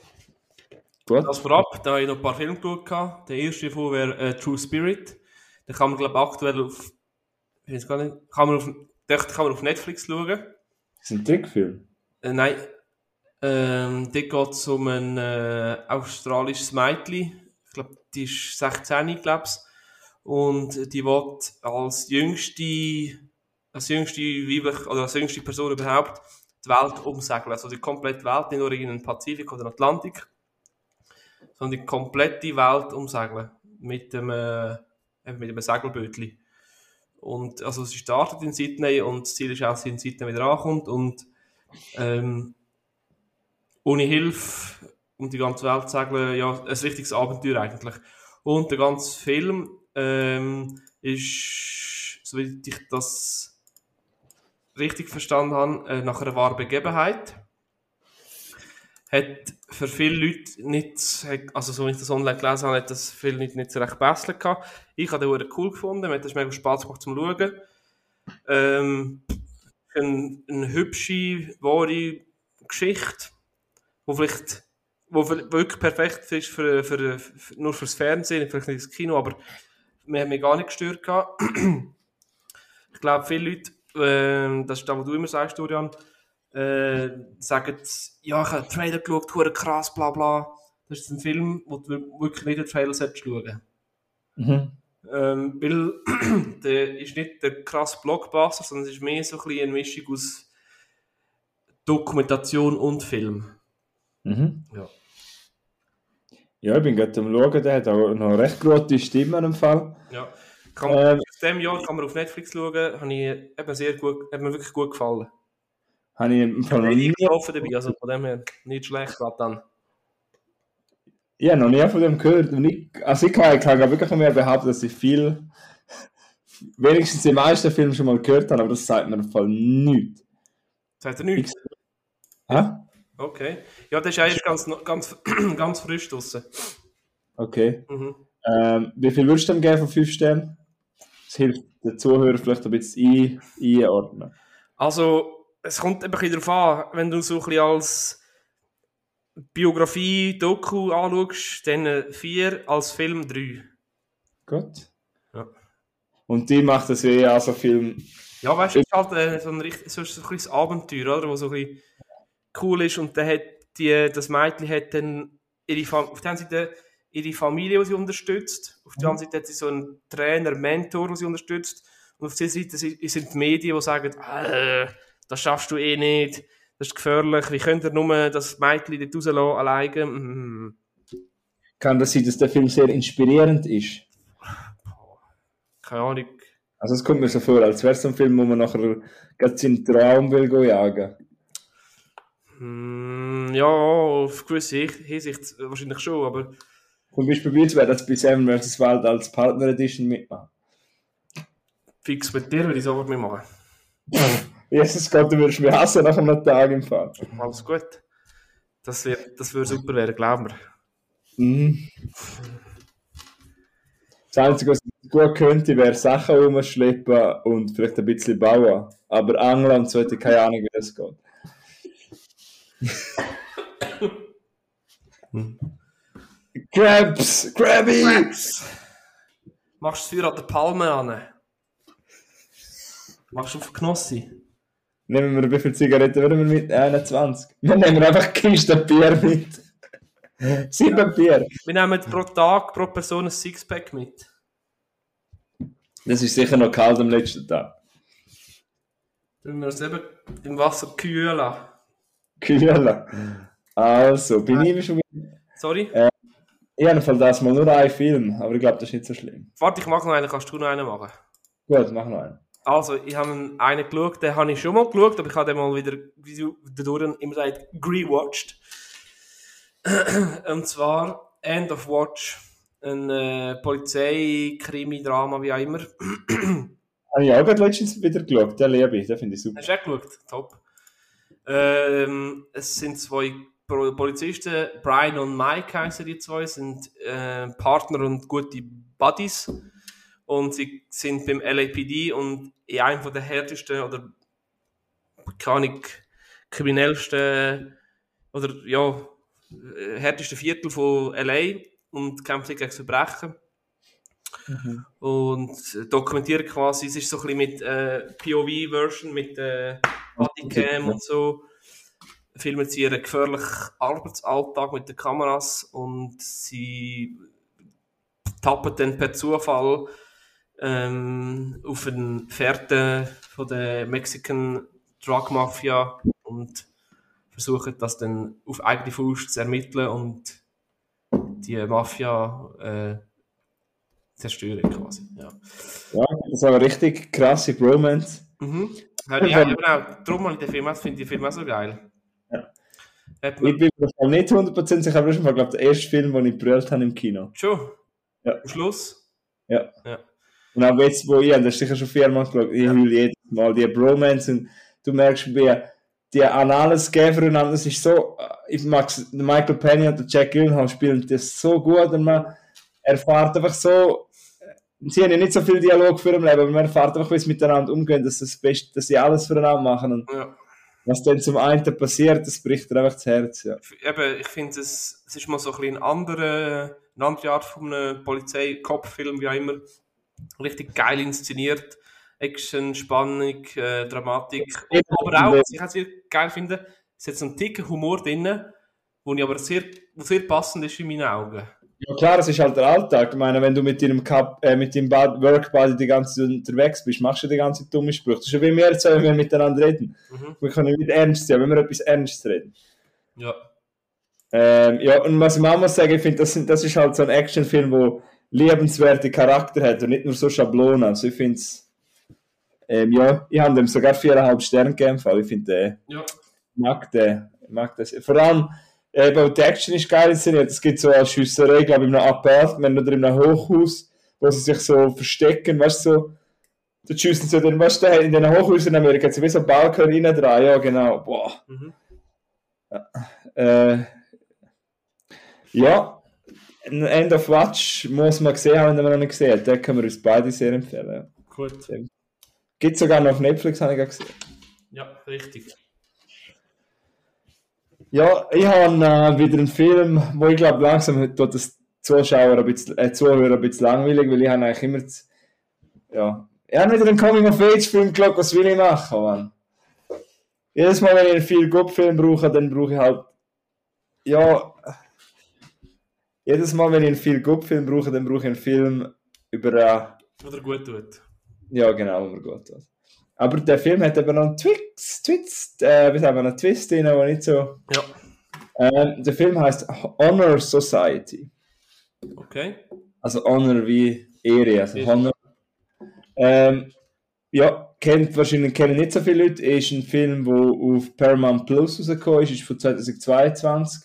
Gut. Das vorab, da habe ich noch ein paar Filme geschaut. Der erste davon wäre äh, True Spirit. Den kann man, glaube ich, aktuell auf. Ich weiß gar nicht. Kann man auf, den kann man auf Netflix schauen. Das ist ein Trickfilm? Äh, nein. Ähm, dort geht es um ein äh, australisches Mädchen. Ich glaube, die ist sechzehn, glaube ich. Und die will als jüngste, als jüngste weibliche, oder als jüngste Person überhaupt die Welt umsegeln. Also die komplette Welt, nicht nur in den Pazifik oder Atlantik, sondern die komplette Welt umsegeln. Mit dem, äh, mit dem Segelbötchen. Und also sie startet in Sydney und das Ziel ist auch, dass sie in Sydney wieder ankommt und ähm, ohne Hilfe um die ganze Welt zu segeln, ja, ein richtiges Abenteuer eigentlich. Und der ganze Film ähm, ist, so wie ich das richtig verstanden habe, äh, nach einer wahren Begebenheit. Hat für viele Leute nicht, also so wie ich das online gelesen habe, hat das viele Leute nicht so recht besser gehabt. Ich habe den cool gefunden, mir hat das mega Spaß gemacht zum Schauen. Ähm, eine, eine hübsche, wahre Geschichte, die vielleicht wo wirklich perfekt ist für, für, für, nur fürs Fernsehen, vielleicht nicht das Kino, aber wir haben mich gar nicht gestört gehabt. Ich glaube, viele Leute, äh, das ist das, was du immer sagst, Dorian, äh, sagen, ja, ich habe einen Trailer geschaut, hure krass, bla bla. Das ist ein Film, wo du wirklich nicht den Trailer schauen solltest. Mhm. Ähm, weil der ist nicht der krasse Blockbuster, sondern es ist mehr so ein bisschen eine Mischung aus Dokumentation und Film. Mhm. Ja. Ja, ich bin gerade am Schauen, der hat auch noch recht gute Stimmen im Fall. Ja. Kann man, ähm, aus diesem Jahr kann man auf Netflix schauen, hat mir eben sehr gut, hat mir wirklich gut gefallen. Habe ich im Fall noch nie... dabei, also von dem her nicht schlecht, was dann. Ja, noch nie von dem gehört. Nicht, also ich kann, ich kann wirklich mehr behaupten, dass ich viel, wenigstens die meisten Filme schon mal gehört habe, aber das sagt mir im Fall nichts. Sagt er nichts? Hä? Okay. Ja, das ist eigentlich ganz, ganz, ganz frisch draussen. Okay. Mhm. Ähm, wie viel würdest du dem geben von fünf Sternen? Das hilft den Zuhörern vielleicht ein bisschen ein, einordnen. Also, es kommt ein bisschen darauf an, wenn du so ein bisschen als Biografie, Doku anschaust, dann vier, als Film drei. Gut. Ja. Und die macht das ja auch so Film. Ja, weißt du, es ist halt äh, so ein, so ein kleines Abenteuer, oder? Was so ein bisschen cool ist. Und dann hat die, das Mädchen hat dann ihre, Fam- auf der einen Seite ihre Familie, die sie unterstützt. Auf der anderen Seite hat sie so einen Trainer, Mentor, der sie unterstützt. Und auf der Seite sind die Medien, die sagen, äh, das schaffst du eh nicht, das ist gefährlich, wie könnt ihr nur das Mädchen dort rauslassen, alleine? Mm. Kann das sein, dass der Film sehr inspirierend ist? Keine Ahnung. Also es kommt mir so vor, als wäre es so ein Film, wo man nachher gerade seinen Traum will go jagen. Mm, ja, auf gewisse Hinsicht wahrscheinlich schon, aber... Zum Beispiel bei uns wäre das bei Seven versus. Wild als Partner Edition mitmachen. Fix mit dir würde ich sofort mitmachen. Jesus Gott, du würdest mich hassen nach einem Tag im Fall. Alles gut. Das würde das wär super werden, glaub mir. Mhm. Das Einzige, was ich gut könnte, wäre Sachen rumschleppen und vielleicht ein bisschen bauen. Aber Angeln und so hätte ich keine Ahnung, wie das geht. Hm. Crabs! Crabby! Crabs! Machst du das Feuer an der Palme an? Machst du auf Knossi? Nehmen wir, wie viele Zigaretten würden wir mit? einundzwanzig. Wir nehmen einfach Kiste Bier mit. Sieben Bier. Wir nehmen pro Tag, pro Person ein Sixpack mit. Das ist sicher noch kalt am letzten Tag. Wenn wir uns eben im Wasser kühlen. Kühlen. Also, bin ich schon wieder... Sorry? Äh, ich habe Fall das mal nur einen Film, aber ich glaube, das ist nicht so schlimm. Warte, ich mache noch einen, kannst du noch einen machen? Gut, mach noch einen. Also, ich habe einen geschaut, den habe ich schon mal geschaut, aber ich habe den mal wieder, wie du dadurch immer sagst, rewatcht. Und zwar End of Watch. Ein äh, Polizei-Krimi-Drama, wie auch immer. Habe ich auch gerade letztens wieder geschaut, den liebe ich, den finde ich super. Hast du auch geschaut? Top. Ähm, es sind zwei Polizisten, Brian und Mike heißen die zwei, sind äh, Partner und gute Buddies. Und sie sind beim L A P D und in einem der härtesten oder keine Ahnung, kriminellsten oder ja, härtesten Viertel von L A und kämpfen gegen das Verbrechen. Mhm. Und dokumentieren quasi, es ist so ein bisschen mit äh, P O V-Version, mit äh, Bodycam und so. Filmen sie ihren gefährlichen Arbeitsalltag mit den Kameras und sie tappen dann per Zufall ähm, auf eine Fährte von der Mexican Drug Mafia und versuchen das dann auf eigene Faust zu ermitteln und die Mafia äh, zerstören quasi. Ja. Ja, das war eine richtig krasse Bromance. Mhm. Ja, ja, genau. Darum habe ich den Film, das finde ich den Film auch so geil. Ja. Ich bin mir nicht hundert Prozent sicher, aber das ist mal, glaube ich, der erste Film, den ich gebrüllt habe im Kino. Schon? Ja. Am Schluss? Ja. Ja. Und auch jetzt, wo ich, das ist sicher schon viermal geschaut, ich will jedes Mal die Bromance und du merkst, wie die an alles geben füreinander, das ist so, ich mag Michael Penny und Jack Gyllenhaal spielen das so gut und man erfährt einfach so, sie haben ja nicht so viel Dialog für im Leben, aber man erfährt einfach, wie sie miteinander umgehen, dass, das Beste, dass sie alles füreinander machen und ja. Was dann zum einen passiert, das bricht dir einfach das Herz. Ja. Eben, ich finde, es, es ist mal so ein bisschen eine andere, eine andere Art von einem Polizei-Cop-Film, wie auch immer. Richtig geil inszeniert. Action, Spannung, äh, Dramatik. Und, aber auch, was ich auch sehr geil finde, es hat so einen dicken Humor drin, wo ich aber sehr, wo sehr passend ist in meinen Augen. Ja klar, es ist halt der Alltag. Ich meine, wenn du mit deinem, Cup, äh, mit deinem Work-Buddy die ganze Zeit unterwegs bist, machst du die ganze Zeit dumme Sprüche. Das ist ja wie wir zwei, wenn wir miteinander reden. Mhm. Wir können nicht ernst sein, wenn wir etwas Ernstes reden. Ja. Ähm, ja, und was ich auch muss sagen, ich finde, das, das ist halt so ein Actionfilm, der liebenswerte Charakter hat und nicht nur so Schablonen. Also ich finde es, ähm, ja, ich habe dem sogar viereinhalb Sterne gegeben, weil ich finde, ja. ich mag den, ich mag das. Vor allem, Eben, die Action ist geil inszeniert. Es gibt so eine Schüsserei, glaube ich, in einem Apartment oder in einem Hochhaus, wo sie sich so verstecken, weißt du, so. Da schiessen sie dann, weißt du, in den Hochhäusern in Amerika, so wie so Balken rein dran, ja, genau, boah. Mhm. Ja, äh, ja, End of Watch muss man gesehen haben, wenn man noch nicht gesehen hat. Den können wir uns beide sehr empfehlen. Gut. Gibt es sogar noch auf Netflix, habe ich gesehen. Ja, richtig. Ja, ich habe äh, wieder einen Film, wo ich glaube, langsam tut das Zuschauer ein bisschen, äh, Zuhörer ein bisschen langweilig, weil ich habe eigentlich immer, z- ja, ich habe wieder einen Coming-of-Age-Film geschaut, was will ich machen, Mann? Jedes Mal, wenn ich einen Feel-Good-Film brauche, dann brauche ich halt, ja, jedes Mal, wenn ich einen Feel-Good-Film brauche, dann brauche ich einen Film über, äh, Oder gut tut. ja, genau, wo mir gut tut. Aber der Film hat eben noch einen Twist, Twist, äh, wie sagen wir, einen Twist drin, der nicht so... Ja. Ähm, der Film heißt Honor Society. Okay. Also Honor wie Ehre, also Ehre. Honor. Ähm, ja, kennt wahrscheinlich kennen nicht so viele Leute. Ist ein Film, der auf Paramount Plus rausgekommen ist, ist von zweitausendzweiundzwanzig.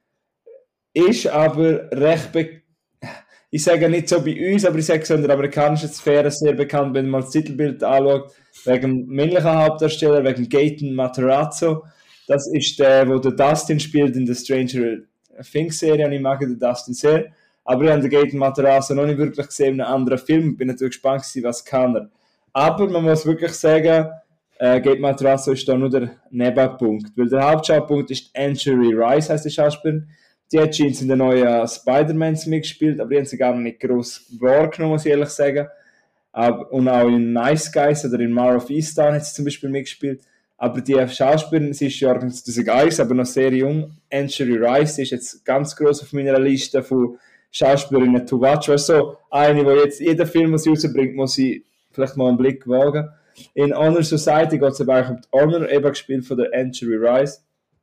Ist aber recht be ich sage nicht so bei uns, aber ich sage so in der amerikanischen Sphäre sehr bekannt, wenn man das Titelbild anschaut, wegen dem männlichen Hauptdarsteller, wegen Gaten Matarazzo. Das ist der, wo der Dustin spielt in der Stranger Things Serie, und ich mag den Dustin sehr. Aber ich habe den Gaten Matarazzo noch nicht wirklich gesehen in einem anderen Film. Bin natürlich gespannt gewesen, was kann er. Aber man muss wirklich sagen, äh, Gaten Matarazzo ist da nur der Nebenpunkt. Weil der Hauptschaupunkt ist Anjali Rice, heißt die Schauspielerin. Die hat schon in den neuen Spider-Mans mitgespielt, aber die haben sie gar nicht gross wahrgenommen, muss ich ehrlich sagen. Aber, und auch in Nice Guys oder in Mare of Easttown hat sie zum Beispiel mitgespielt. Aber die Schauspielerin, sie ist ja zweitausendeins, aber noch sehr jung. Anjali Rice, die ist jetzt ganz gross auf meiner Liste von Schauspielerinnen to watch. Also eine, die jetzt jeder Film, was sie rausbringt, muss sie vielleicht mal einen Blick wagen. In Honor Society geht es aber eigentlich um die Honor, eben gespielt von der Anjali Rice.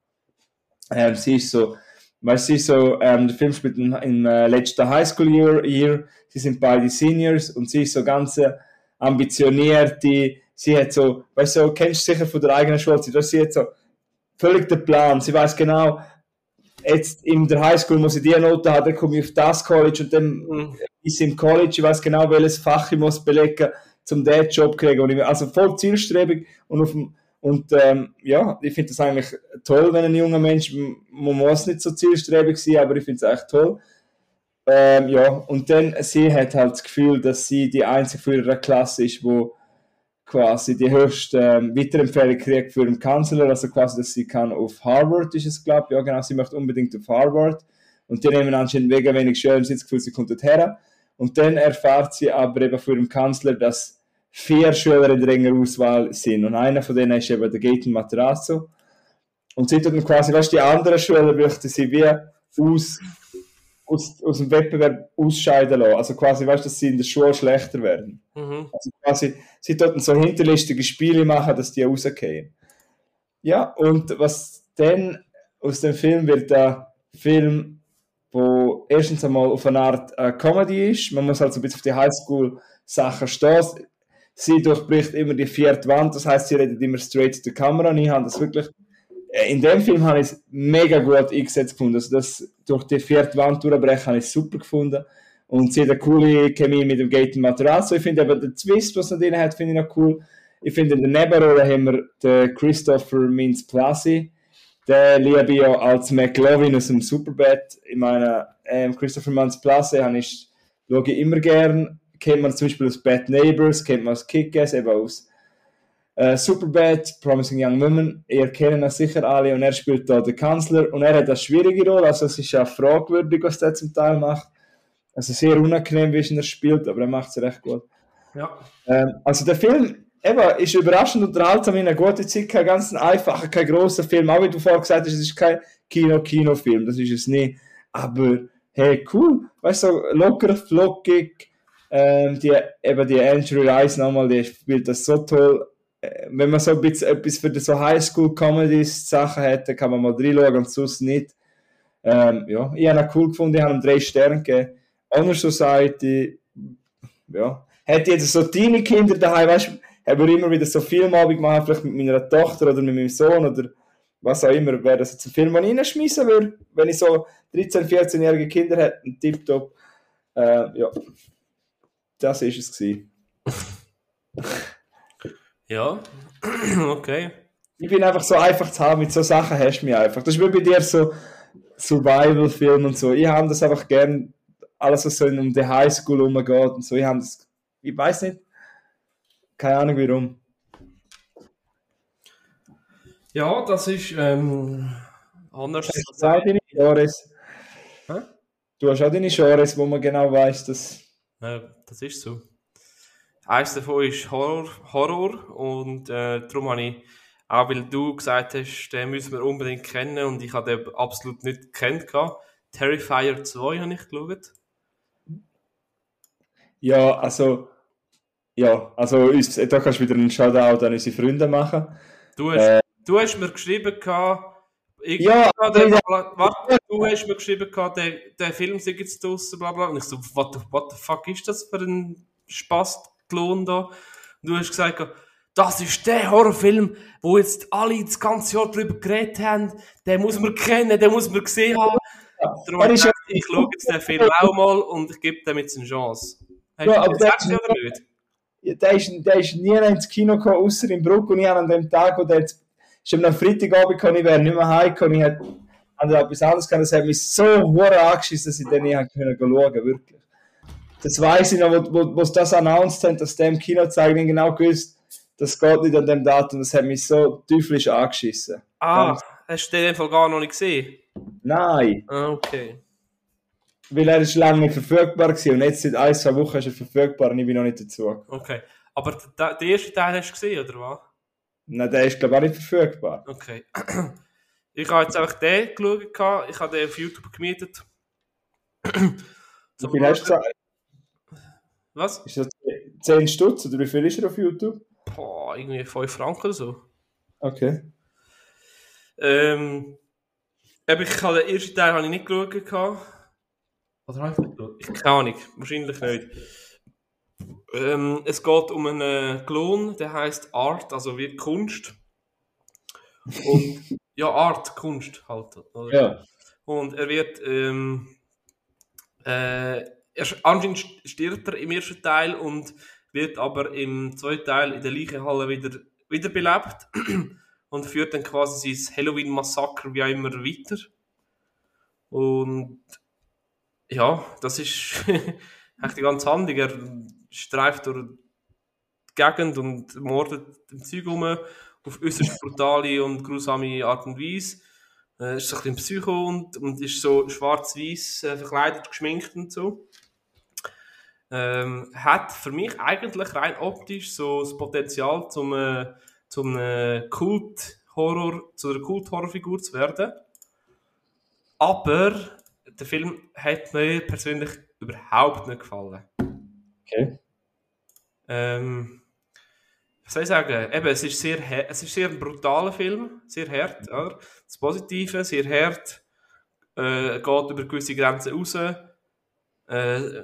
Ähm, sie ist so... Weil sie so, ähm, der Film spielt im, im äh, letzten Highschool-Year, Year, sie sind beide Seniors und sie ist so ganz äh, ambitionierte, sie hat so, weißt du, so, kennst du sicher von der eigenen Schulzeit, sie hat so völlig den Plan, sie weiß genau, jetzt in der Highschool muss ich diese Note haben, dann komme ich auf das College und dann Mhm. ist sie im College, ich weiß genau, welches Fach ich muss belegen, um diesen Job zu kriegen. Und ich, also voll zielstrebig und auf dem Und ähm, ja, ich finde das eigentlich toll, wenn ein junger Mensch, man muss nicht so zielstrebig sein, aber ich finde es echt toll. Ähm, ja, und dann, sie hat halt das Gefühl, dass sie die einzige für ihre Klasse ist, wo quasi die höchste ähm, Weiterempfehlung kriegt für den Kanzler, also quasi, dass sie kann auf Harvard, ist es glaube ich, ja genau, sie möchte unbedingt auf Harvard. Und die nehmen anscheinend mega wenig Schüler, sie hat das Gefühl, sie kommt dorthin. Und dann erfahrt sie aber eben für den Kanzler, dass vier Schüler in der engen Auswahl sind. Und einer von denen ist eben der Gaten Matarazzo. Und sie tut dann quasi, weißt du, die anderen Schüler möchten sie wie aus, aus, aus dem Wettbewerb ausscheiden lassen. Also quasi, weißt du, dass sie in der Schule schlechter werden. Mhm. Also quasi, sie tun so hinterlistige Spiele machen, dass die rausgehen. Ja, und was dann aus dem Film wird, der Film, wo erstens einmal auf eine Art äh, Comedy ist. Man muss halt so ein bisschen auf die Highschool-Sachen stehen. Sie durchbricht immer die vierte Wand, das heißt, sie redet immer straight to the Kamera. Und ich habe das wirklich, in dem Film habe ich es mega gut eingesetzt gefunden. Also das durch die vierte Wand durchbrechen habe ich super gefunden. Und sie hat eine coole Chemie mit dem Gaten Matarazzo. Ich finde aber den Twist, was er drin hat, finde ich noch cool. Ich finde in der Nebenrolle haben wir den Christopher Mintz-Plasse. Den liebe ich ja als McLovin aus dem Superbad. Ich meine, ähm, Christopher Mintz-Plasse ich, schaue ich immer gern. Kennt man zum Beispiel aus Bad Neighbors, kennt man aus Kick-Ass, eben aus äh, Superbad, Promising Young Women. Ihr kennt ihn sicher alle und er spielt da den Kanzler und er hat eine schwierige Rolle, also es ist ja fragwürdig, was er zum Teil macht. Also sehr unangenehm, wie er spielt, aber er macht es recht gut. Ja. Ähm, also der Film eben, ist überraschend unterhaltsam, in einer guten Zeit, kein ganz einfacher, kein grosser Film, auch wie du vorher gesagt hast, es ist kein Kino-Kino-Film, das ist es nicht, aber hey, cool, weißt du, so locker, flockig. Ähm, die, eben die Anjali Rice nochmal, die spielt das so toll. Äh, wenn man so ein bisschen etwas für die so Highschool-Comedies-Sachen hat, dann kann man mal reinschauen und sonst nicht. Ähm, ja, ich habe ihn cool gefunden, ich habe ihm drei Sterne gegeben. Honor Society, ja. Hätte jetzt so deine Kinder daheim, weißt du, haben wir immer wieder so Filmabend machen, vielleicht mit meiner Tochter oder mit meinem Sohn oder was auch immer, wäre das jetzt ein Film, den ich reinschmeißen würde, wenn ich so dreizehn-, vierzehnjährige Kinder hätte, ein Tipptopp. Äh, ja. Das war es gewesen. Ja, okay. Ich bin einfach so einfach zu haben, mit so Sachen hast du mich einfach. Das ist wie bei dir so Survival-Film und so. Ich habe das einfach gern, alles was so um die Highschool rumgeht und so. Ich habe das, ich weiß nicht, Keine Ahnung warum. Ja, das ist ähm, anders. Du hast auch deine Genres. Hä? Du hast auch deine Genres, wo man genau weiss, dass... Ja, das ist so. Eins davon ist Horror, Horror und äh, darum habe ich, auch weil du gesagt hast, den müssen wir unbedingt kennen und ich habe den absolut nicht gekannt. Terrifier zwei habe ich geschaut. Ja, also... Ja, also uns, da kannst du wieder einen Shoutout an unsere Freunde machen. Du hast, äh, du hast mir geschrieben, ich, ja, den, warte, du hast mir geschrieben, der, der Film sei jetzt draussen, bla bla. Und ich so, what the, what the fuck ist das für ein Spastklon da? Und du hast gesagt, das ist der Horrorfilm, wo jetzt alle das ganze Jahr drüber geredet haben. Den muss man kennen, den muss man gesehen haben. Ja, darum ich, gedacht, ich schaue jetzt den Film auch mal und ich gebe dem jetzt eine Chance. Hast ja, du das gesagt oder nicht? Der ist, der ist nie ins Kino gekommen, außer in Bruck. Und ich habe an dem Tag, wo der jetzt, ist am Freitagabend gekommen, ich wäre nicht mehr heimgekommen, ich hatte etwas anderes gehabt, das hat mich so hure angeschissen, dass ich den nicht schauen konnte, wirklich. Das weiss ich noch, wo, wo, wo sie das announced haben, dass der im Kino zeigt, ich genau gewusst, das geht nicht an dem Datum, das hat mich so teuflisch angeschissen. Ah, Ganz hast du den einfach gar noch nicht gesehen? Nein. Ah, okay. Weil er ist lange nicht verfügbar war und jetzt seit ein, zwei Wochen ist er verfügbar und ich bin noch nicht dazu. Okay. Aber den ersten Teil hast du gesehen, oder was? Nein, der ist glaube ich auch nicht verfügbar. Okay. Ich habe jetzt einfach den geschaut, ich habe den auf YouTube gemietet. So wie hast du gesagt? Was? Ist das zehn Stutz oder wie viel ist er auf YouTube? Boah, irgendwie fünf Franken oder so. Okay. Ähm, ich habe den ersten Teil habe ich nicht geschaut. Oder habe ich nicht geschaut? Ich keine Ahnung, wahrscheinlich nicht. Ähm, es geht um einen Klon, der heißt Art, also wie Kunst. Und ja, Art, Kunst halt. Oder? Ja. Und er wird ähm, äh, er, anscheinend stirbt er im ersten Teil und wird aber im zweiten Teil in der Leichenhalle wieder wiederbelebt und führt dann quasi sein Halloween-Massaker wie auch immer weiter. Und ja, das ist echt die ganze Handlung. Er streift durch die Gegend und mordet im Zeug rum auf äußerst brutale und grusame Art und Weise. Er ist so ein bisschen Psycho und, und ist so schwarz-weiß äh, verkleidet, geschminkt und so. Ähm, hat für mich eigentlich rein optisch so das Potenzial, zum, äh, zum äh, Kult-Horror, zu einer Kult-Horror-Figur zu werden. Aber der Film hat mir persönlich überhaupt nicht gefallen. Okay. Ähm, was soll ich sagen? Eben, es ist sehr, es ist sehr ein brutaler Film, sehr hart, oder? Das Positive, sehr hart, äh, geht über gewisse Grenzen raus. Äh,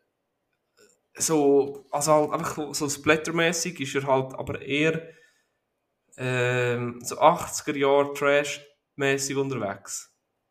so, also halt einfach so splattermäßig ist er halt aber eher ähm, so achtziger Jahre Trash-mäßig unterwegs.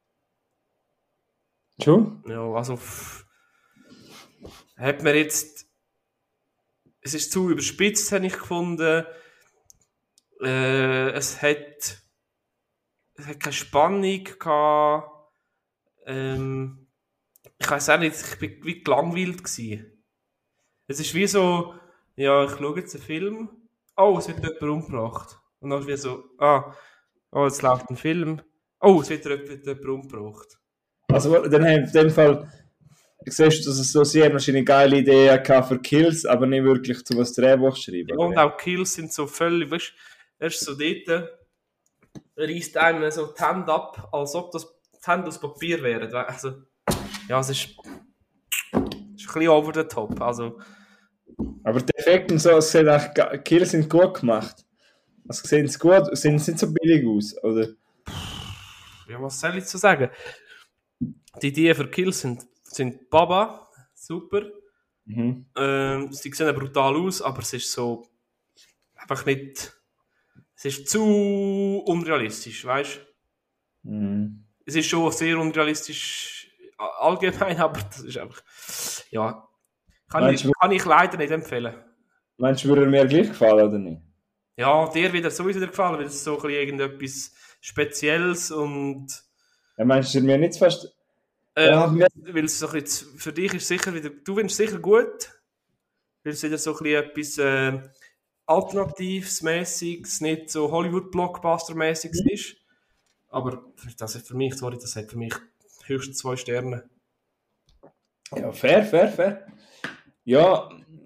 Schon? Ja, also pff, hat mir jetzt es ist zu überspitzt, habe ich gefunden. Äh, es hat es hat keine Spannung gehabt. Ähm, ich weiß auch nicht, ich bin wie gelangweilt gewesen. Es ist wie so, ja, ich schaue jetzt einen Film, oh, es wird jemand umgebracht. Und dann ist wie so, ah, oh, jetzt läuft ein Film, oh, es wird jemand umgebracht. Also dann haben in dem Fall, siehst du, dass es so, sie haben wahrscheinlich geile Ideen gehabt für Kills, aber nicht wirklich zu was Drehbuch schreiben. Ja, und auch Kills sind so völlig, weißt du, erst so dort, reißt einem so die Hände ab, als ob das die Hände aus Papier wären. Also, ja, es ist, es ist ein bisschen over the top. Also, aber die Effekte und so, es sieht auch, Kills sind gut gemacht. Also sehen sie gut, sehen sie nicht so billig aus, oder? Ja, was soll ich zu sagen? Die Ideen für Kills sind, sind Baba, super. Mhm. Ähm, sie sehen brutal aus, aber es ist so einfach nicht. Es ist zu unrealistisch, weißt du? Mhm. Es ist schon sehr unrealistisch allgemein, aber das ist einfach. Ja. Kann, ich, kann ich leider nicht empfehlen. Meinst du, würde er mir gleich gefallen oder nicht? Ja, dir wird er sowieso gefallen, weil es so ein bisschen irgendetwas Spezielles und. Ja, meinst du, mir nicht fast. Äh, ja, weil es so ein bisschen, für dich ist sicher wieder. Du findest es sicher gut, weil es wieder so ein bisschen etwas. Äh, Alternativsmäßiges, nicht so Hollywood-Blockbuster-mäßiges Mhm. ist. Aber das ist für mich, sorry, das hat für mich höchstens zwei Sterne. Ja, fair, fair, fair. Ja.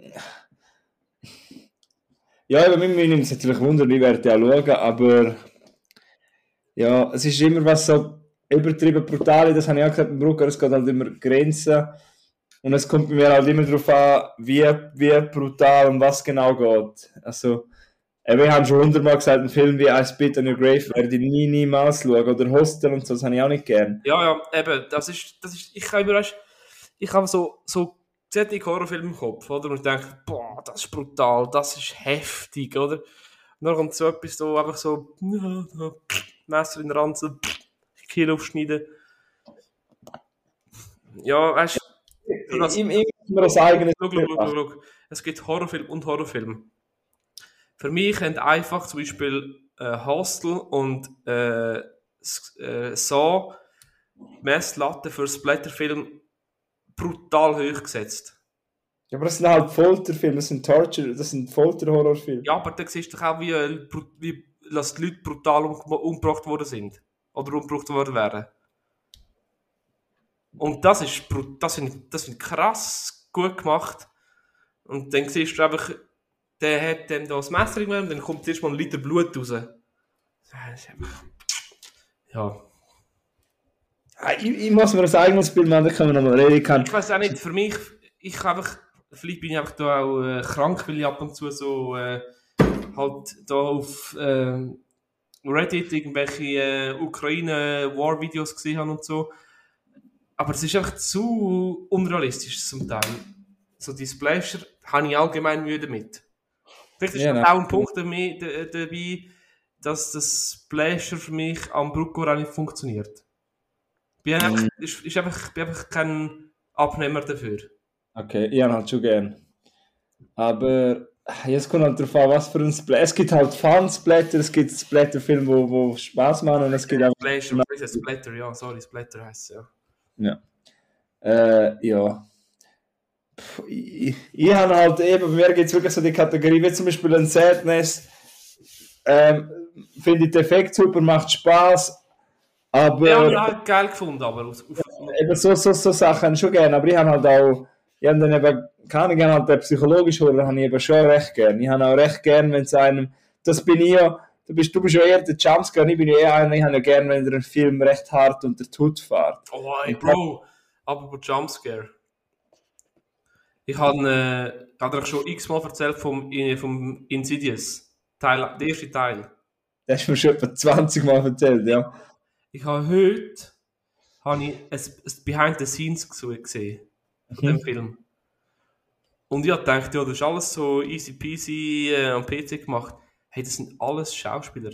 Ja, über mich nimmt es natürlich Wunder, ich werde ja schauen, aber ja, es ist immer was so übertrieben brutal, das habe ich auch gesagt beim Brucker, es geht halt immer Grenzen und es kommt mir halt immer darauf an, wie, wie brutal und was genau geht. Also, eben, ich habe schon hundertmal gesagt, ein Film wie I Spit on Your Grave werde ich nie, niemals schauen, oder Hostel und so, das habe ich auch nicht gern. Ja, ja, eben, das ist, das ist, ich habe immer, weißt, ich habe so, so solche Horrorfilme im Kopf, oder? Und ich denke, boah, das ist brutal, das ist heftig, oder? Und dann kommt so etwas, so einfach so, Messer in den Ranzen, Kiel aufschneiden. Ja, weißt du, das, Ich, ich, ich mir das eigene schau, schau, schau, schau, schau. Es gibt Horrorfilm und Horrorfilm. Für mich haben einfach zum Beispiel äh, Hostel und äh, S- äh, Saw die Messlatte für Splatterfilm brutal hoch gesetzt. Ja, aber das sind halt Folterfilme, das sind Torture, das sind Folter-Horrorfilme. Ja, aber dann siehst du doch auch, wie, äh, bru- wie dass die Leute brutal um, umgebracht worden sind. Oder umgebracht worden wären. Und das ist, bru- das finde ich, das find ich krass gut gemacht. Und dann siehst du einfach, der hat dann da das Messer gemacht und dann kommt erst mal ein Liter Blut raus. Das ist einfach, ja. Ah, Ich, ich muss mir ein eigenes Bild machen, da können wir nochmal reden. Ich kann, Ich weiß auch nicht, für mich, ich einfach, vielleicht bin ich einfach da auch äh, krank, weil ich ab und zu so äh, halt da auf äh, Reddit irgendwelche äh, Ukraine-War-Videos gesehen habe und so. Aber es ist einfach zu unrealistisch zum Teil. So die Splasher habe ich allgemein Mühe damit. Vielleicht ist Ja, das nein. auch ein Punkt dabei, d- dabei, dass das Splasher für mich am Bruckor auch nicht funktioniert. Ich bin einfach, Mm. ist, ist einfach, ich bin einfach kein Abnehmer dafür. Okay, ich habe halt schon gern. Aber ah, jetzt kommt halt darauf an, was für ein Splatter. Es gibt halt Fun-Splatter, es gibt Splatterfilme, wo, wo Spaß machen und es gibt auch. Splash, was ist Splatter? Ja, sorry, Splatter heisst es, ja. Ja. Äh, ja. Puh, ich, ich habe halt eben, bei mir gibt es wirklich so die Kategorie, wie zum Beispiel ein Sadness. Ähm, finde ich den Effekt super, macht Spaß. Aber. Ja, ich habe geil gefunden, aber auf, auf, Eben so, so, so Sachen schon gerne, aber ich habe halt auch, ich habe dann eben, kann ich gerne halt den psychologischen Horror, habe ich eben schon recht gern. Ich habe auch recht gern, wenn es einem, das bin ich ja, du bist, du bist ja eher der Jumpscare, ich bin ja eher einer, ich habe ja gern, wenn der einen Film recht hart unter den Hut fährt. oh, ey, Bro, aber Jumpscare. Ich habe äh, hab dir schon x-mal erzählt vom, äh, vom Insidious, Teil, der erste Teil. Das hast du mir schon etwa zwanzig Mal erzählt, ja. Ich habe heute habe ich ein, ein Behind the Scenes gesehen von dem Mhm. Film. Und ich habe gedacht, ja, das ist alles so easy peasy äh, am P C gemacht. Hey, das sind alles Schauspieler.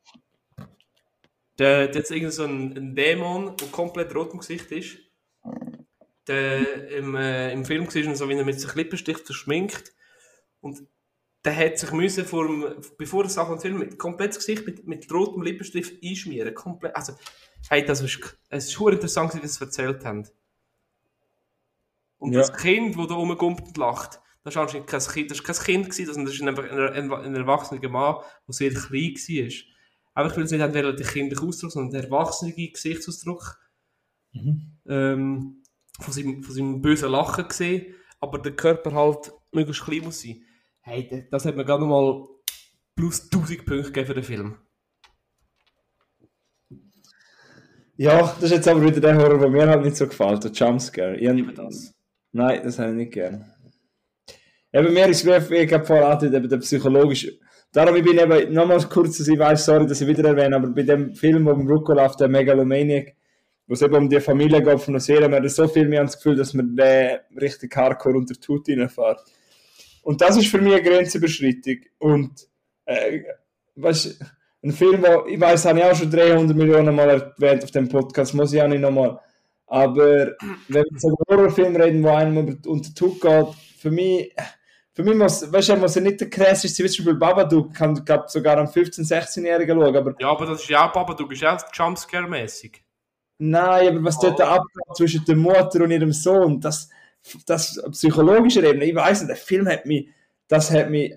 Der, der hat irgendwie so einen, einen Dämon, der komplett rot im Gesicht ist. Der, im, äh, Im Film siehst du ihn so, wie er mit sich Lippenstift verschminkt. Und der hat sich müssen vor dem, bevor er es anfängt zu filmen, mit komplettes Gesicht mit, mit rotem Lippenstift einschmieren. Komplett, also, hey, das ist, es ist schon interessant, wie sie das erzählt haben. Und Ja. das Kind, das da rumkommt und lacht, das war anscheinend kein Kind, das war kein Kind gewesen, sondern das ist einfach ein, ein, ein erwachsener Mann, der sehr klein war. Einfach weil sie nicht haben wollen, den kindlichen Ausdruck, sondern den erwachsenen Gesichtsausdruck Mhm. ähm, von, seinem, von seinem bösen Lachen gesehen, aber der Körper halt möglichst klein muss sein. Hey, das- das hat mir gerade nochmal plus tausend Punkte gegeben für den Film. Ja, das ist jetzt aber wieder der Horror, der mir halt nicht so gefällt, der Jumpscare. Ich, Eben das. Nein, das habe ich nicht gern. Eben, mir ist es, wie ich habe vorhin angedeutet, eben der psychologische. Darum, ich bin eben, nochmals kurz, dass ich weiss, sorry, dass ich wieder erwähne, aber bei dem Film, wo im Rucko läuft, der Megalomaniac, wo es eben um die Familie geht von der Serie, man hat so viel mehr das Gefühl, dass man den richtig hardcore unter die Haut reinfährt. Und das ist für mich eine Grenzüberschreitung. Und, äh, weißt du, ein Film, wo, ich weiss, habe ich auch schon dreihundert Millionen Mal erwähnt auf dem Podcast, muss ich auch nicht nochmal. Aber wenn wir von einem Horrorfilm reden, wo einem über- unter die Haut geht, für mich, für mich muss, weißt du, muss er nicht der krasseste sein, wie zum Beispiel Babadook, kann glaub, sogar am fünfzehn-, sechzehnjährigen schauen, aber Ja, aber das ist ja auch Babadook, ist auch Jumpscare-mäßig. nein, aber was dort abgeht zwischen der Mutter und ihrem Sohn, das, das psychologische Ebene, ich weiss nicht, der Film hat mich, das hat mich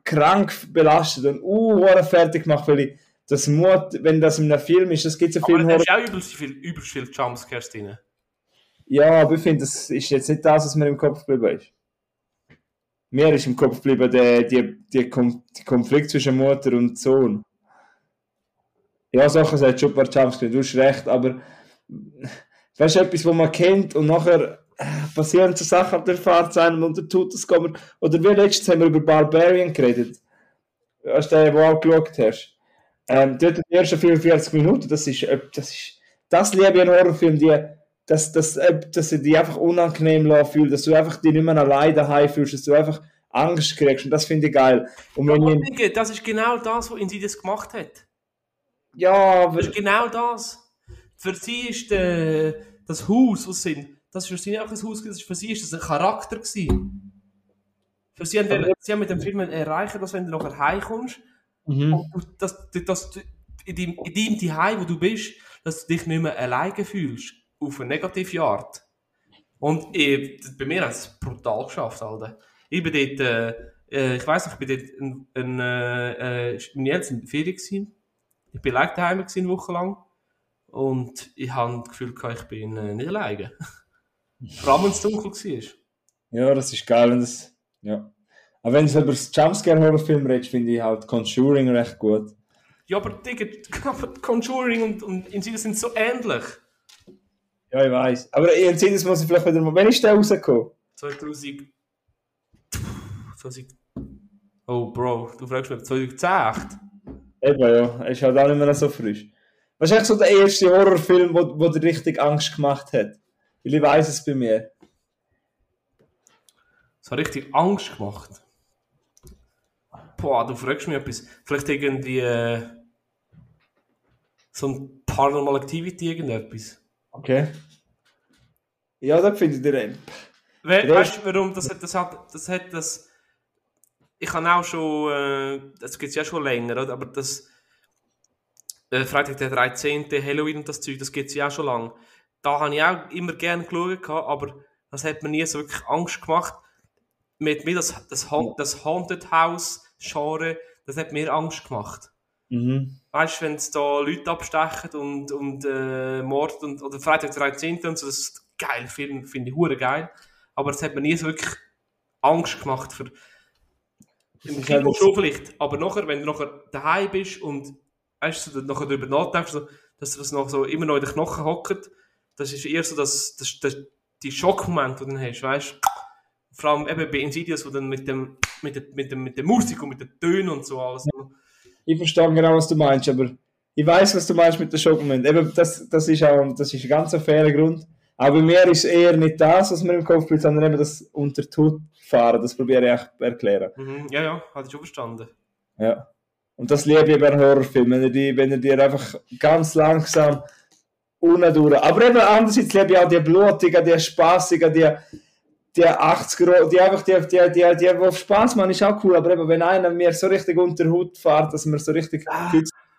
krank belastet und uh, fertig gemacht, weil ich das Mut, wenn das in einem Film ist, das gibt es ja Film. Aber da ist auch übelst viel, übelst viel Jumpscares drin. Ja, aber ich finde, das ist jetzt nicht das, was mir im Kopf geblieben ist. Mir ist im Kopf geblieben der die, die, Kom- die Konflikt zwischen Mutter und Sohn. Ja, Sachen hat schon ein paar Jumpscares, du hast recht, aber weißt du, etwas, was man kennt und nachher äh, passieren so Sachen auf der Fahrt sein und der tut das kommen. Oder wie letztens haben wir über Barbarian geredet. Hast du den, wo auch geschaut hast? Ähm, dort die ersten fünfundvierzig Minuten, das ist, äh, das ist, das liebe ich an Horrorfilmen, die, dass, dass, äh, dass sie dich einfach unangenehm fühlen, dass du einfach dich nicht mehr alleine daheim fühlst, dass du einfach Angst kriegst und das finde ich geil. Und wenn aber ich, Digga, das ist genau das, was Insidious gemacht hat. ja, aber, Das ist genau das. Für sie ist der, das Haus, was sind, das ist für sie auch ein Haus, das ist, für sie ist das ein Charakter gewesen. Für sie haben, wollen- sie haben mit dem Film erreichen, dass wenn du nachher heimkommst, mhm. und du- dass, dass du in deinem, in deinem Zuhause, wo du bist, dass du dich nicht mehr alleine fühlst. Auf eine negative Art. Und ich, bei mir hat es brutal geschafft, Alter. Ich bin dort, äh, äh, ich weiss noch, ich bin dort ein, ein, äh, äh, meine Eltern in der Ferien gewesen. Ich bin allein daheim gewesen, eine Woche lang. Und ich habe das Gefühl gehabt, ich bin äh, nicht alleine. Vor allem, wenn es dunkel war. Ja, das ist geil. Und das, ja. Aber wenn du über das Jumpscare-Horrorfilm redest, finde ich halt Conjuring recht gut. Ja, aber Digga, aber Conjuring und, und Insidious sind so ähnlich. Ja, ich weiß. Aber in Insidious muss ich vielleicht wieder mal... Wann ist der rausgekommen? zweitausend... zwanzig... Oh, Bro, du fragst mich, zweitausendzehn? Eben, ja. Ist halt auch nicht mehr so frisch. Was ist eigentlich so der erste Horrorfilm, wo, wo dir richtig Angst gemacht hat? Weil ich weiss es bei mir. So richtig Angst gemacht. Boah, du fragst mich etwas. Vielleicht irgendwie... Äh, so ein Paranormal Activity, irgendetwas. Okay. Ja, das finde ich dir ein. We weißt du, warum? Das hat das, hat, das, hat das ich habe auch schon, äh, das gibt es ja schon länger, oder? Aber das äh, Freitag der dreizehnte Halloween und das Zeug, das gibt es ja auch schon lange. Da habe ich auch immer gerne geschaut, aber das hat mir nie so wirklich Angst gemacht. Mit mir das, das, das Haunted House Genre, das hat mir Angst gemacht. Mhm. Weißt du, wenn es da Leute abstechen und, und äh, Mord und, oder Freitag der dreizehnte und so, das ist geil, Film, finde ich hure geil. Aber es hat mir nie so wirklich Angst gemacht für im Kino schon vielleicht, aber nachher, wenn du nachher daheim bist und weißt du, nachher darüber nachdenkst, so, dass das noch so immer noch in den Knochen hockt, das ist eher so das, das, das, die Schockmoment, die du dann hast, weißt du? Vor allem eben bei Insidious, wo dann mit dem, mit der, mit dem, mit der Musik und mit den Tönen und so alles. Ich verstehe genau, was du meinst, aber ich weiß, was du meinst mit dem Schockmoment. Eben, das, das ist auch, das ist ein ganz fairer Grund. Aber bei mir ist eher nicht das, was mir im Kopf bleibt, sondern eben das unter die Haut fahren. Das probiere ich auch zu erklären. Mhm, ja, ja, hatte ich schon verstanden. Ja. Und das liebe ich bei Horrorfilmen, wenn er die, wenn er dir einfach ganz langsam unten durch. Aber eben andererseits liebe ich auch die blutigen, die spaßigen, die, die achtziger, die einfach, die, die, die, die, die auf Spaß machen, ist auch cool. Aber eben, wenn einer mir so richtig unter die Haut fährt, dass man so richtig. Ah.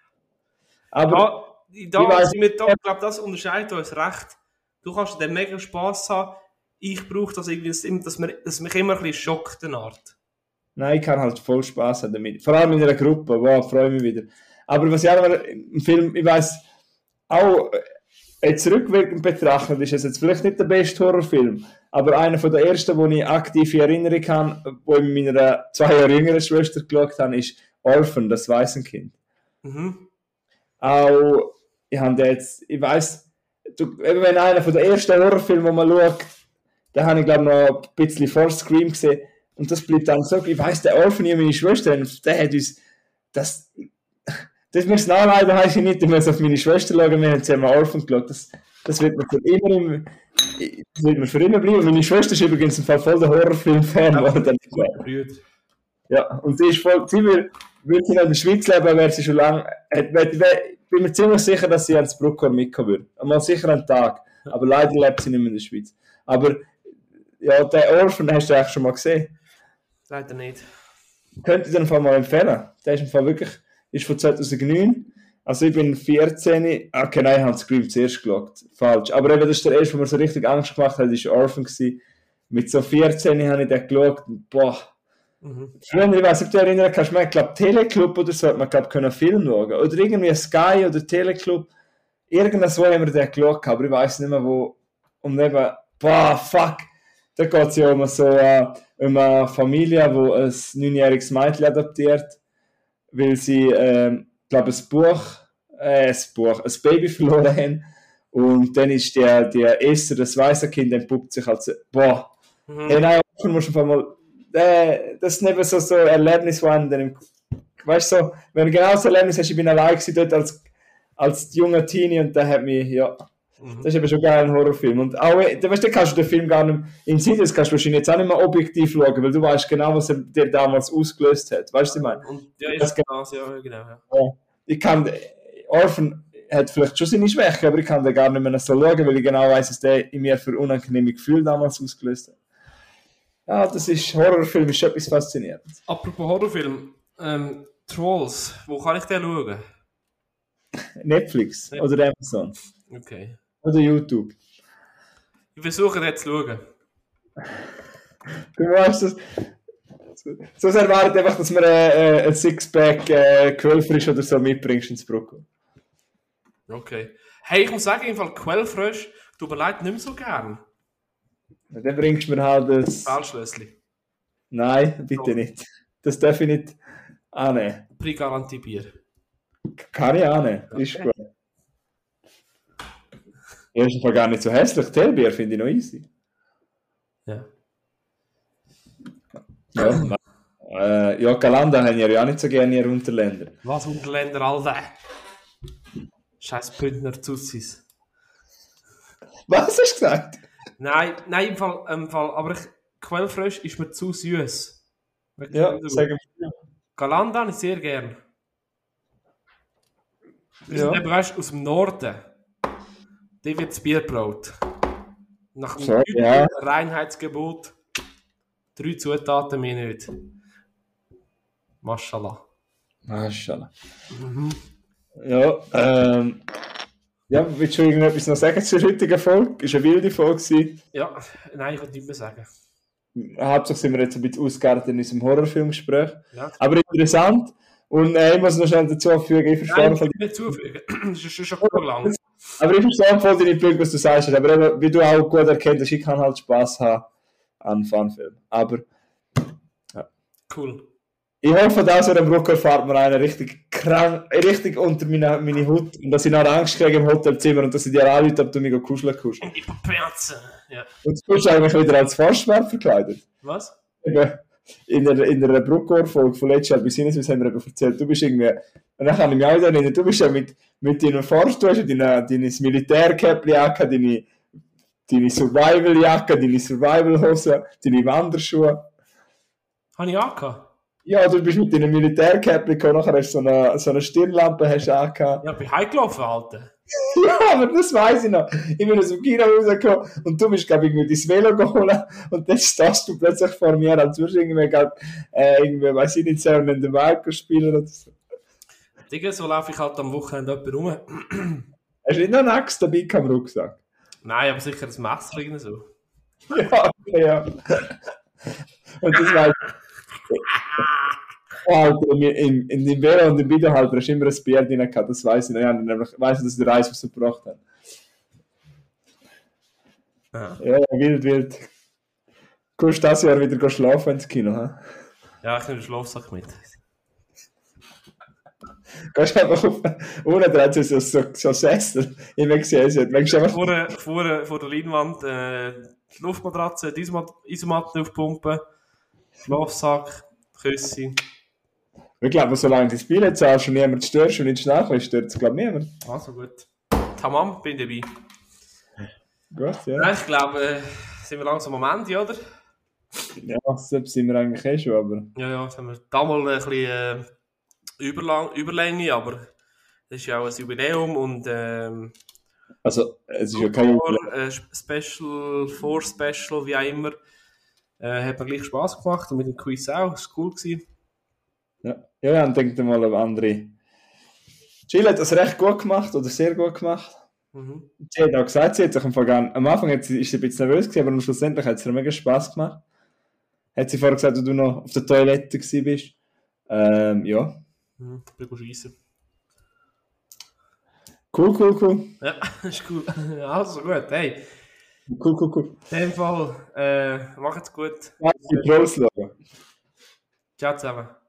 Aber ja, da, da sind wir da, ich glaube, das unterscheidet uns recht. Du kannst den mega Spass haben. Ich brauche das irgendwie, dass, man, dass mich immer ein bisschen schockt, eine Art. Nein, ich kann halt voll Spass haben damit. Vor allem in einer Gruppe, wow, freue mich wieder. Aber was ich auch noch im Film, ich weiss, auch jetzt rückwirkend betrachtet, ist es jetzt vielleicht nicht der beste Horrorfilm, aber einer von der ersten, wo ich aktiv in Erinnerung habe, wo ich mit meiner zwei Jahre jüngeren Schwester geschaut habe, ist Orphan, das Waisenkind. Mhm. Auch, ich habe jetzt, ich weiss, du, eben wenn einer von der ersten Horrorfilme, wo man schaut, da habe ich glaube noch ein bisschen vor Scream gesehen und das bleibt dann so, ich weiss, der Orphan, ich und meine Schwester, der hat uns, das, das müssen wir leider heißt ich nicht, ich muss auf meine Schwester schauen, wir haben zusammen Orphan geschaut, das, das wird mir für immer, im, das wird mir für immer bleiben. Meine Schwester ist übrigens im Fall voll der Horrorfilm-Fan geworden. Ja, und sie ist voll, sie will, will sie noch in der Schweiz leben, wäre sie schon lange, ich bin mir ziemlich sicher, dass sie ans Bruckkorn mitkommen würde. Einmal sicher einen Tag, aber leider lebt sie nicht mehr in der Schweiz. Aber, ja, der Orphan hast du eigentlich schon mal gesehen? Leider nicht. Könnte ich dir einfach mal empfehlen. Der ist im Fall wirklich, ist von zweitausendneun. Also ich bin vierzehn. Okay, nein, ich habe Scream zuerst geschaut. Falsch. Aber eben, das ist der erste, wo mir so richtig Angst gemacht hat, das war Orphan gewesen. Mit so vierzehn habe ich den geschaut und boah, Mhm. Früher, ich weiß nicht, ob du dich erinnern kannst, man, ich glaube, Teleclub oder so hat man, glaube ich, einen Film schauen. Oder irgendwie Sky oder Teleclub. Irgendwo haben wir den geschaut, aber ich weiß nicht mehr, wo. Und eben, boah, fuck! Da geht es ja um so äh, um eine Familie, die ein neunjähriges Mädchen adoptiert, weil sie, äh, glaube ich, ein Buch, äh, ein Buch, ein Baby verloren haben. Und dann ist der, der Esther, das weiße Kind, entpuppt sich als, boah, mhm. Hey, nein, du musst einfach mal, äh, das ist nicht so, so ein Erlebnis, wo einem dann, weißt du, so, wenn du genau so ein Erlebnis hast, ich bin allein gewesen dort als, als junger Teenie und da hat mich, ja, mhm. Das ist eben schon geil, ein Horrorfilm. Und auch, da weißt du, kannst du den Film gar nicht, im Sinne, kannst du wahrscheinlich jetzt auch nicht mehr objektiv schauen, weil du weißt genau, was er dir damals ausgelöst hat, weißt du, was ich meine? Und, ja, ist genau, ja, genau, ja. Ich kann, Orphan hat vielleicht schon seine Schwäche, aber ich kann den gar nicht mehr so schauen, weil ich genau weiss, was der in mir für unangenehme Gefühle damals ausgelöst hat. Ja, das ist, Horrorfilm ist etwas Faszinierendes. Apropos Horrorfilm, ähm, Trolls, wo kann ich den schauen? Netflix ja. Oder Amazon. Okay. Oder YouTube. Ich versuche den zu schauen. Du weißt das. So erwartet einfach, dass man äh, ein Sixpack äh, Quellfrisch oder so mitbringst ins Brocco. Okay. Hey, ich muss sagen, im Fall Quellfrisch tut mir leid nicht mehr so gern. Ja, dann bringst du mir halt das... Fehlschlössli. Nein, bitte oh. nicht. Das darf ich nicht annehmen. Pre-Garantie-Bier. Kann ich annehmen, okay. Ist gut. Ja, ist einfach gar nicht so hässlich. Teerbier finde ich noch easy. Ja. Ja, äh, ja, Galanda haben ja auch nicht so gerne ihre Unterländer. Was Unterländer, Alter? Scheiß Bündner Zussis. Was hast du gesagt? Nein, nein, im Fall, im Fall aber ich, Quellfrisch ist mir zu süß. Ja, sagen wir. Galanda habe ich sehr gern. Wir ja. sind eben, weißt, aus dem Norden. Die wird das Bier braut. Nach dem so, ja. Reinheitsgebot. Drei Zutaten mehr nicht. Maschallah. Maschallah. Mhm. Ja, ähm. Ja, willst du irgendetwas noch sagen zur heutigen Folge? Ist eine wilde Folge. Ja, nein, ich kann nicht mehr sagen. Hauptsächlich sind wir jetzt ein bisschen ausgeartet in unserem Horrorfilmgespräch. Ja. Aber interessant. Und äh, ich muss noch schnell dazu fügen, ich verstehe... Nein, ich will nicht zufügen. Das ist schon so lang. Aber ich verstehe voll deine Punkte, was du sagst. Aber eben, wie du auch gut erkennst, ich kann halt Spass haben an Funfilm. Aber... Ja. Cool. Ich hoffe, dass er am Brucker fährt mir einen richtig krank, richtig unter meine, meine Haut und dass ich noch Angst kriege im Hotelzimmer und dass ich dir anrufe, ob du mich kuscheln kannst. In die Papiaze. Ja. Und du bist eigentlich wieder als Forstschwert verkleidet. Was? Eben, in der, in der Bruckor-Folge von letztes Jahr bei Sinneswiss haben wir eben erzählt, du bist irgendwie, und dann kann ich mich auch erinnern, du bist ja mit, mit deinem Forst, du hast ja deine, deine Militärkäppli angehabt, deine, deine Survival-Jacke, deine Survival-Hose, deine Wanderschuhe. Habe ich angehabt? Ja, du bist mit deinem Militärkäppli gekommen, nachher hast du so eine, so eine Stirnlampe hast du angehabt. Ja, ich bin heimgelaufen, Alter. Ja, aber das weiss ich noch. Ich bin aus dem Kino rausgekommen und du bist, glaube ich, irgendwie dein Velo geholt und dann stehst du plötzlich vor mir, als würdest du irgendwie, glaub, äh, irgendwie, weiss ich nicht, so in den Wald spielen oder so. Digga, so laufe ich halt am Wochenende jemand rum. Hast du nicht noch einen Axt dabei am Rucksack? Nein, aber sicher ein Messer oder so. Ja, okay, ja. Und das weiss ich. Alter, in, in dem Velo und im Videohalter hast du immer ein Bier drin gehabt, das weiss ich noch. Ja, ich weiss, dass ich den Reis rausgebracht habe. Ja. Ja, wild, wild. Du kannst das Jahr wieder schlafen ins Kino, ha? Ja, ich nehme den Schlafsack mit. Gehst einfach auf... Ohne dran so, so, so Sessel. Ich habe gesehen, es hat... Vor, vor, vor der Leinwand äh, die Luftmatratze, die Isomatten aufpumpen, Schlafsack, Küsse. Ich glaube, solange du das Bier zahlst und niemand störst und nicht nachlässt, stört es, glaube ich, niemand. Also gut. Tamam, bin dabei. Gut, ja. Nein, ich glaube, äh, sind wir langsam am Ende, oder? Ja, selbst sind wir eigentlich eh schon, aber... Ja, ja, jetzt haben wir da mal ein bisschen äh, Überlang, Überlänge, aber das ist ja auch ein Jubiläum und... Ähm, also, es ist ja kein Jubiläum. Äh, Special, For Special, wie auch immer. Äh, hat mir gleich Spass gemacht und mit dem Quiz auch, das war cool gewesen. Ja, ja, dann denkt mal an andere. Jill hat das recht gut gemacht oder sehr gut gemacht. Mhm. Sie hat auch gesagt, sie hat sich am Anfang, am Anfang hat sie, ist sie ein bisschen nervös gewesen, aber schlussendlich hat es ihr mega Spass gemacht. hat sie vorher gesagt, dass du noch auf der Toilette gewesen bist. Ähm, ja. Hm, ich bin schiessen. Cool, cool, cool. Ja, ist cool. Also gut, hey. Cool, cool, cool. In dem Fall, äh, macht's gut. Lass die Pros schauen. Ciao zusammen.